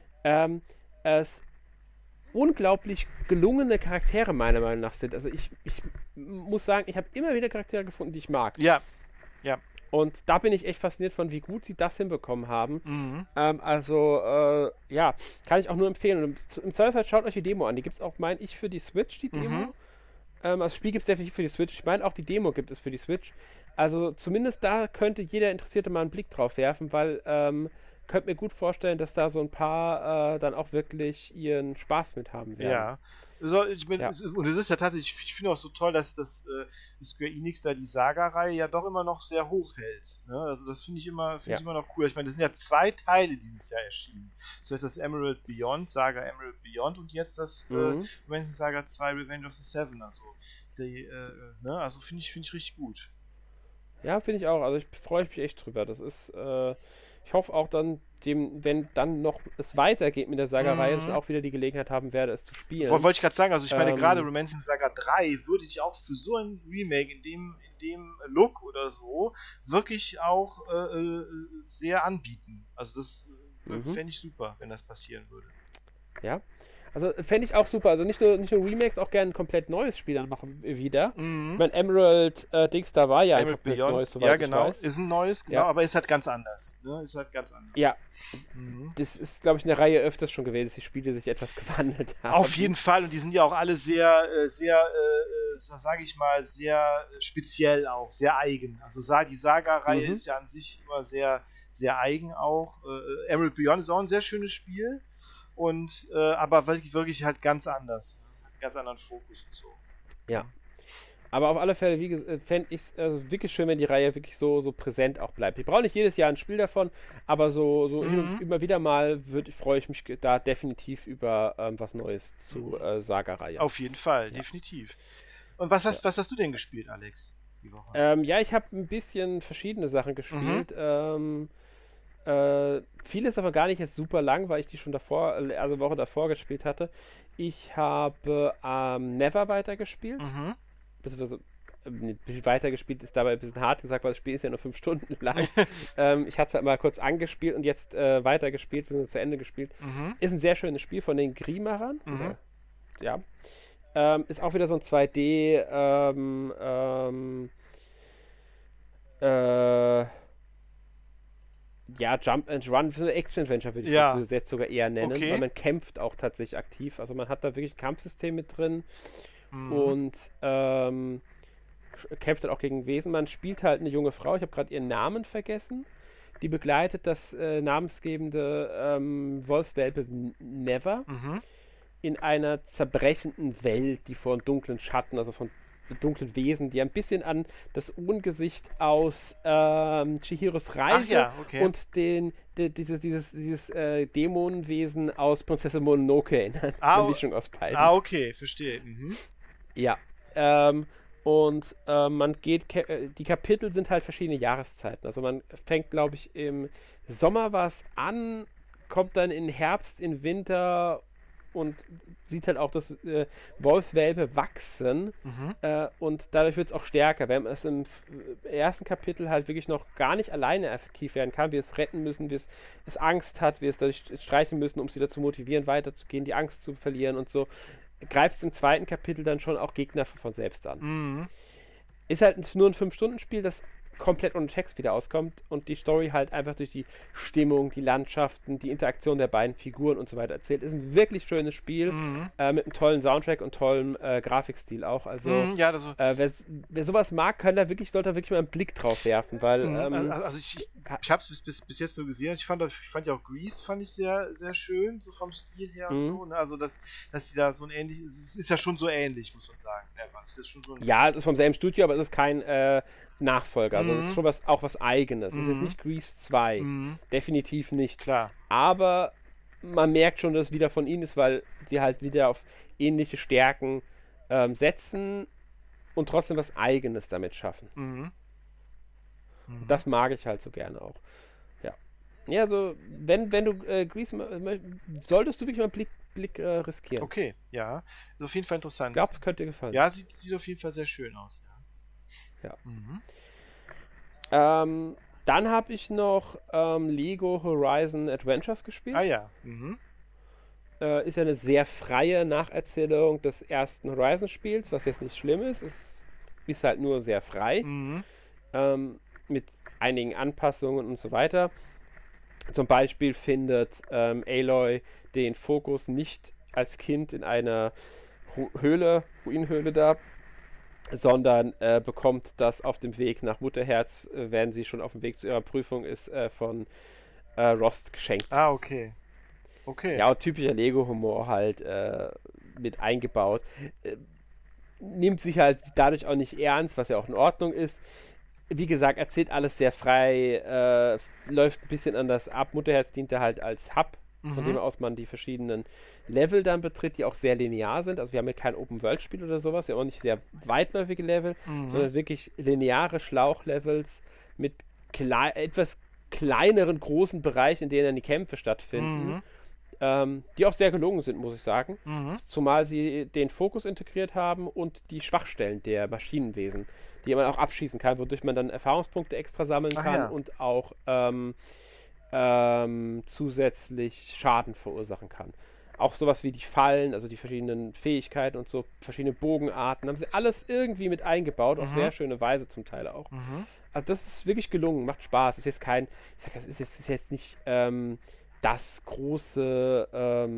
Speaker 1: es unglaublich gelungene Charaktere meiner Meinung nach sind. Also ich muss sagen, ich habe immer wieder Charaktere gefunden, die ich mag.
Speaker 2: Ja.
Speaker 1: Und da bin ich echt fasziniert von, wie gut sie das hinbekommen haben. Kann ich auch nur empfehlen. Und im Zweifel schaut euch die Demo an. Die gibt es auch, meine ich, für die Switch, die Demo. Also das Spiel gibt es definitiv für die Switch. Ich meine, auch die Demo gibt es für die Switch. Also zumindest da könnte jeder Interessierte mal einen Blick drauf werfen, weil könnte mir gut vorstellen, dass da so ein paar dann auch wirklich ihren Spaß mit haben werden.
Speaker 2: Ja. Und es ist ja tatsächlich, ich finde auch so toll, dass Square Enix da die Saga-Reihe ja doch immer noch sehr hoch hält. Ne? Also das finde ich immer noch cool. Ich meine, das sind ja 2 Teile dieses Jahr erschienen. Das heißt, das Saga Emerald Beyond und jetzt das Romancing Saga 2 Revenge of the Seven. Also, also finde ich richtig gut.
Speaker 1: Ja, finde ich auch. Also ich freue mich echt drüber. Das ist, ich hoffe auch dann, wenn dann noch es weitergeht mit der Saga-Reihe, dass ich auch wieder die Gelegenheit haben werde, es zu spielen.
Speaker 2: Wollte ich gerade sagen, also ich meine, gerade Romancing Saga 3 würde ich auch für so ein Remake in dem Look oder so wirklich auch sehr anbieten. Also das fände ich super, wenn das passieren würde.
Speaker 1: Ja. Also fände ich auch super. Also nicht nur Remakes, auch gerne ein komplett neues Spiel dann machen wieder. Ich meine, Emerald Dings, da war ja ein komplett
Speaker 2: Beyond.
Speaker 1: Neues, soweit ich weiß.
Speaker 2: Ist ein neues, genau, aber ist halt ganz anders. Ne?
Speaker 1: Ja. Das ist, glaube ich, in der Reihe öfters schon gewesen, dass die Spiele sich etwas gewandelt haben.
Speaker 2: Auf jeden Fall, und die sind ja auch alle sehr, sage ich mal, sehr speziell auch, sehr eigen. Also die Saga-Reihe ist ja an sich immer sehr, sehr eigen auch. Emerald Beyond ist auch ein sehr schönes Spiel. Und aber wirklich halt ganz anders. Hat einen ganz anderen Fokus und so.
Speaker 1: Ja. Aber auf alle Fälle, wie gesagt, fände ich es wirklich schön, wenn die Reihe wirklich so präsent auch bleibt. Wir brauchen nicht jedes Jahr ein Spiel davon, aber so immer wieder mal freue ich mich da definitiv über was Neues zu Saga-Reihe.
Speaker 2: Auf jeden Fall, definitiv. Und was hast du denn gespielt, Alex, die Woche?
Speaker 1: Ich habe ein bisschen verschiedene Sachen gespielt. Vieles aber gar nicht jetzt super lang, weil ich die schon Woche davor gespielt hatte. Ich habe Never weitergespielt. Beziehungsweise weitergespielt ist dabei ein bisschen hart gesagt, weil das Spiel ist ja nur 5 Stunden lang. Ich hatte es halt mal kurz angespielt und jetzt weitergespielt, beziehungsweise zu Ende gespielt. Ist ein sehr schönes Spiel von den Grimmerern. Ja. Ist auch wieder so ein 2D ja, Jump and Run, so Action-Adventure würde ich das jetzt sogar eher nennen,
Speaker 2: Okay.
Speaker 1: weil man kämpft auch tatsächlich aktiv. Also man hat da wirklich ein Kampfsystem mit drin
Speaker 2: Mhm.
Speaker 1: und kämpft halt auch gegen Wesen. Man spielt halt eine junge Frau, ich habe gerade ihren Namen vergessen. Die begleitet das namensgebende Wolfswelpe Never
Speaker 2: Mhm.
Speaker 1: in einer zerbrechenden Welt, die von dunklen Schatten, also von dunklen Wesen, die ein bisschen an das Ungesicht aus Chihiros
Speaker 2: Ach
Speaker 1: Reise
Speaker 2: ja, okay.
Speaker 1: und dieses Dämonenwesen aus Prinzessin Mononoke erinnern.
Speaker 2: Ah,
Speaker 1: Eine Mischung aus beiden.
Speaker 2: okay, verstehe. Mhm.
Speaker 1: Ja. Und die Kapitel sind halt verschiedene Jahreszeiten. Also man fängt, glaube ich, im Sommer was an, kommt dann in Herbst, in Winter und sieht halt auch das Wolfswelpe wachsen
Speaker 2: Mhm.
Speaker 1: und dadurch wird es auch stärker. Während es im ersten Kapitel halt wirklich noch gar nicht alleine effektiv werden kann, wir es retten müssen, wir es Angst hat, wir es dadurch streichen müssen, um es wieder zu motivieren, weiterzugehen, die Angst zu verlieren und so, greift es im zweiten Kapitel dann schon auch Gegner von selbst an.
Speaker 2: Mhm.
Speaker 1: Ist halt nur ein 5-Stunden-Spiel, das komplett ohne Text wieder auskommt und die Story halt einfach durch die Stimmung, die Landschaften, die Interaktion der beiden Figuren und so weiter erzählt. Ist ein wirklich schönes Spiel mit einem tollen Soundtrack und tollem Grafikstil auch. Also
Speaker 2: Ja, das
Speaker 1: wer sowas mag, sollte da wirklich mal einen Blick drauf werfen, weil
Speaker 2: also ich habe es bis jetzt nur gesehen. Ich fand ja auch Grease fand ich sehr, sehr schön, so vom Stil her und so. Ne? Also dass die da so ein ähnliches, es ist ja schon so ähnlich, muss man sagen. Das ist schon so
Speaker 1: ja, es ist vom selben Studio, aber es ist kein Nachfolger. Also es ist schon was Eigenes. Es ist jetzt nicht Grease 2. Definitiv nicht.
Speaker 2: Klar.
Speaker 1: Aber man merkt schon, dass es wieder von ihnen ist, weil sie halt wieder auf ähnliche Stärken setzen und trotzdem was Eigenes damit schaffen. Und das mag ich halt so gerne auch. Ja. Ja, also wenn du Grease solltest du wirklich mal einen Blick riskieren.
Speaker 2: Okay, ja. Ist auf jeden Fall interessant.
Speaker 1: Ich glaube, es könnte dir gefallen.
Speaker 2: Ja, sieht auf jeden Fall sehr schön aus.
Speaker 1: Ja. Dann habe ich noch Lego Horizon Adventures gespielt.
Speaker 2: Ah ja.
Speaker 1: Ist ja eine sehr freie Nacherzählung des ersten Horizon-Spiels, was jetzt nicht schlimm ist. Es ist halt nur sehr frei. Mit einigen Anpassungen und so weiter. Zum Beispiel findet Aloy den Fokus nicht als Kind in einer Ruinenhöhle da, sondern bekommt das auf dem Weg nach Mutterherz, wenn sie schon auf dem Weg zu ihrer Prüfung ist, von Rost geschenkt.
Speaker 2: Ah, okay. Okay.
Speaker 1: Ja, und typischer Lego-Humor halt mit eingebaut. Nimmt sich halt dadurch auch nicht ernst, was ja auch in Ordnung ist. Wie gesagt, erzählt alles sehr frei, läuft ein bisschen anders ab. Mutterherz dient da halt als Hub, von dem aus man die verschiedenen Level dann betritt, die auch sehr linear sind. Also wir haben hier kein Open-World-Spiel oder sowas, ja auch nicht sehr weitläufige Level, sondern wirklich lineare Schlauchlevels mit etwas kleineren, großen Bereichen, in denen dann die Kämpfe stattfinden. Die auch sehr gelungen sind, muss ich sagen. Zumal sie den Fokus integriert haben und die Schwachstellen der Maschinenwesen, die man auch abschießen kann, wodurch man dann Erfahrungspunkte extra sammeln kann und auch zusätzlich Schaden verursachen kann. Auch sowas wie die Fallen, also die verschiedenen Fähigkeiten und so, verschiedene Bogenarten, haben sie alles irgendwie mit eingebaut, auf sehr schöne Weise zum Teil auch. Also das ist wirklich gelungen, macht Spaß. Ist jetzt kein, ich sag, es ist jetzt nicht das große,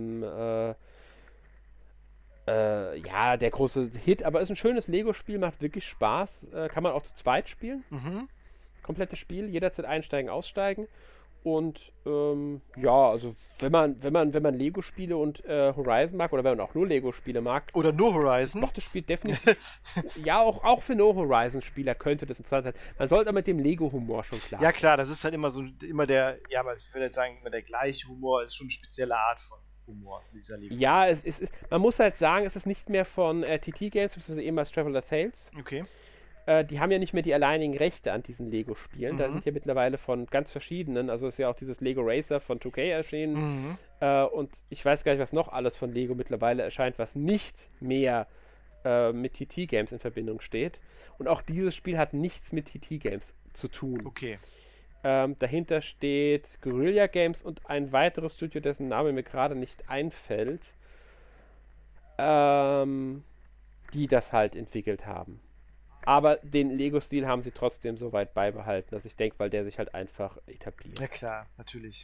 Speaker 1: der große Hit, aber ist ein schönes Lego-Spiel, macht wirklich Spaß. Kann man auch zu zweit spielen. Komplettes Spiel, jederzeit einsteigen, aussteigen. Und also wenn man Lego-Spiele und Horizon mag, oder wenn man auch nur Lego-Spiele mag,
Speaker 2: oder nur Horizon,
Speaker 1: macht das Spiel definitiv. Ja, auch für No Horizon-Spieler könnte das interessant sein. Man sollte aber mit dem Lego-Humor schon klar.
Speaker 2: Ja klar, das ist halt immer der, ja, ich würde jetzt sagen, immer der gleiche Humor, ist schon eine spezielle Art von Humor, dieser Lego.
Speaker 1: Ja, man muss halt sagen, es ist nicht mehr von TT Games, beziehungsweise ehemals Traveler Tales.
Speaker 2: Okay.
Speaker 1: Die haben ja nicht mehr die alleinigen Rechte an diesen Lego-Spielen. Da sind ja mittlerweile von ganz verschiedenen, also ist ja auch dieses Lego Racer von 2K erschienen. Und ich weiß gar nicht, was noch alles von Lego mittlerweile erscheint, was nicht mehr mit TT Games in Verbindung steht. Und auch dieses Spiel hat nichts mit TT Games zu tun.
Speaker 2: Okay.
Speaker 1: Dahinter steht Guerrilla Games und ein weiteres Studio, dessen Name mir gerade nicht einfällt, die das halt entwickelt haben. Aber den Lego-Stil haben sie trotzdem so weit beibehalten, dass ich denke, weil der sich halt einfach etabliert.
Speaker 2: Ja klar, natürlich.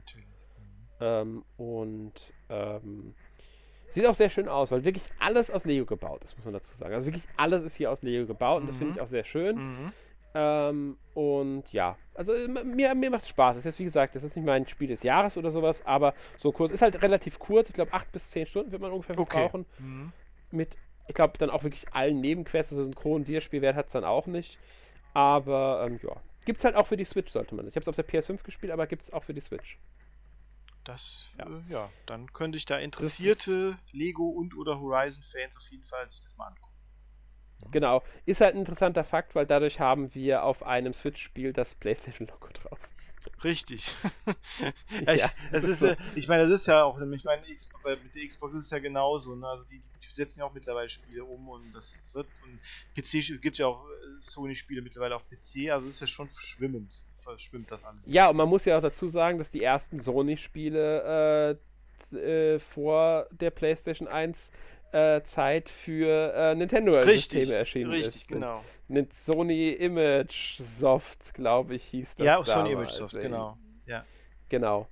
Speaker 1: Sieht auch sehr schön aus, weil wirklich alles aus Lego gebaut ist, muss man dazu sagen. Also wirklich alles ist hier aus Lego gebaut und das finde ich auch sehr schön. Und ja, also mir macht es Spaß. Das ist jetzt, wie gesagt, das ist nicht mein Spiel des Jahres oder sowas, aber so kurz, ist halt relativ kurz. Ich glaube, 8 bis 10 Stunden wird man ungefähr brauchen. Mit, ich glaube, dann auch wirklich allen Nebenquests, also einen hohen Wiederspielwert hat es dann auch nicht. Aber ja, gibt es halt auch für die Switch, sollte man. Ich habe es auf der PS5 gespielt, aber gibt es auch für die Switch.
Speaker 2: Das, dann könnte ich da interessierte Lego- und oder Horizon-Fans auf jeden Fall sich das mal angucken.
Speaker 1: Genau. Ist halt ein interessanter Fakt, weil dadurch haben wir auf einem Switch-Spiel das PlayStation-Logo drauf.
Speaker 2: Richtig.
Speaker 1: Ja,
Speaker 2: ich meine, das ist ja auch, ich meine, mit der Xbox ist es ja genauso, ne? Also die setzen ja auch mittlerweile Spiele um und das wird, und PC gibt ja auch Sony-Spiele mittlerweile auf PC, also es ist ja schon verschwimmt das alles.
Speaker 1: Ja, und man muss ja auch dazu sagen, dass die ersten Sony-Spiele vor der PlayStation 1 Zeit für Nintendo-Systeme erschienen ist.
Speaker 2: Richtig, genau.
Speaker 1: Sony Image Soft, glaube ich, hieß das.
Speaker 2: Ja, auch Sony Image Soft, genau. Ja.
Speaker 1: Genau.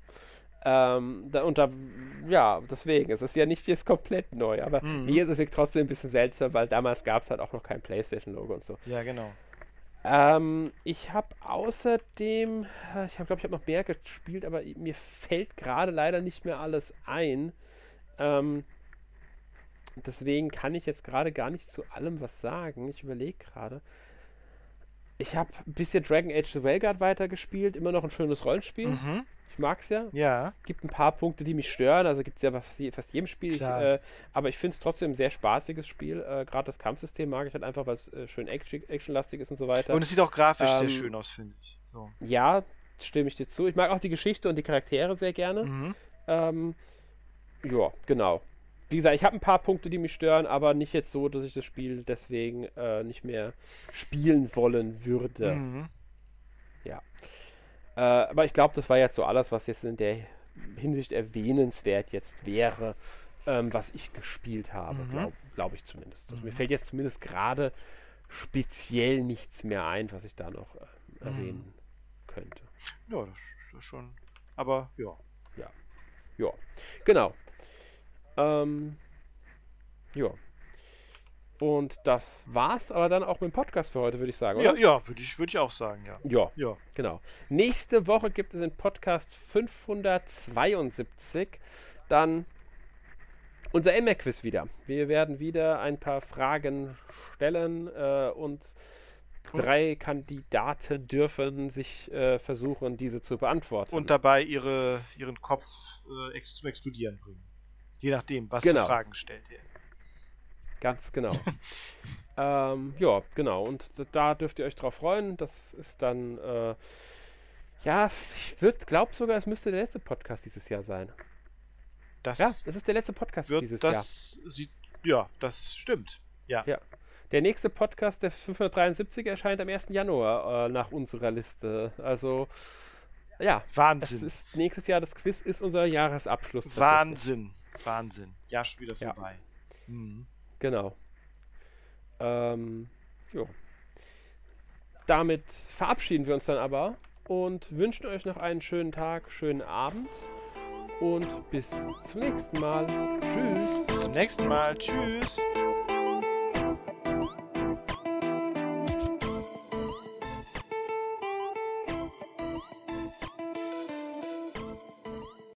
Speaker 1: Deswegen, es ist ja nicht jetzt komplett neu, aber hier ist es wirklich trotzdem ein bisschen seltsam, weil damals gab es halt auch noch kein PlayStation-Logo und so.
Speaker 2: Ja, genau.
Speaker 1: Ich habe außerdem, ich habe noch mehr gespielt, aber mir fällt gerade leider nicht mehr alles ein. Deswegen kann ich jetzt gerade gar nicht zu allem was sagen. Ich überlege gerade. Ich habe ein bisschen Dragon Age The Veilguard weitergespielt. Immer noch ein schönes Rollenspiel. Ich mag es ja.
Speaker 2: Ja.
Speaker 1: Gibt ein paar Punkte, die mich stören. Also gibt es ja fast jedem Spiel. Aber ich finde es trotzdem ein sehr spaßiges Spiel. Gerade das Kampfsystem mag ich halt einfach, weil es schön actionlastig ist und so weiter.
Speaker 2: Und es sieht auch grafisch sehr schön aus, finde ich. So.
Speaker 1: Ja, stimme ich dir zu. Ich mag auch die Geschichte und die Charaktere sehr gerne. Ja, genau. Wie gesagt, ich habe ein paar Punkte, die mich stören, aber nicht jetzt so, dass ich das Spiel deswegen nicht mehr spielen wollen würde. Ja. Aber ich glaube, das war jetzt so alles, was jetzt in der Hinsicht erwähnenswert jetzt wäre, was ich gespielt habe, glaube ich zumindest. Also mir fällt jetzt zumindest gerade speziell nichts mehr ein, was ich da noch erwähnen könnte.
Speaker 2: Ja, das ist schon. Aber ja.
Speaker 1: Ja, genau. Ja. Und das war's aber dann auch mit dem Podcast für heute, würde ich sagen, oder?
Speaker 2: Ja, würde ich auch sagen, ja.
Speaker 1: Ja, genau. Nächste Woche gibt es den Podcast 572, dann unser MR-Quiz wieder. Wir werden wieder ein paar Fragen stellen und 3 Kandidaten dürfen sich versuchen, diese zu beantworten.
Speaker 2: Und dabei ihren Kopf zum Explodieren bringen. Je nachdem, was für Fragen gestellt werden.
Speaker 1: Ganz genau. Ja, genau. Und da dürft ihr euch drauf freuen. Das ist dann, ich glaube sogar, es müsste der letzte Podcast dieses Jahr sein. Es ist der letzte Podcast dieses Jahr.
Speaker 2: Ja, das stimmt. Ja.
Speaker 1: Der nächste Podcast, der 573, erscheint am 1. Januar nach unserer Liste. Also, ja.
Speaker 2: Wahnsinn.
Speaker 1: Es ist nächstes Jahr, das Quiz ist unser Jahresabschluss.
Speaker 2: Wahnsinn. Ja, schon wieder vorbei. Ja.
Speaker 1: Genau. Damit verabschieden wir uns dann aber und wünschen euch noch einen schönen Tag, schönen Abend und bis zum nächsten Mal. Tschüss.
Speaker 2: Bis zum nächsten Mal. Tschüss.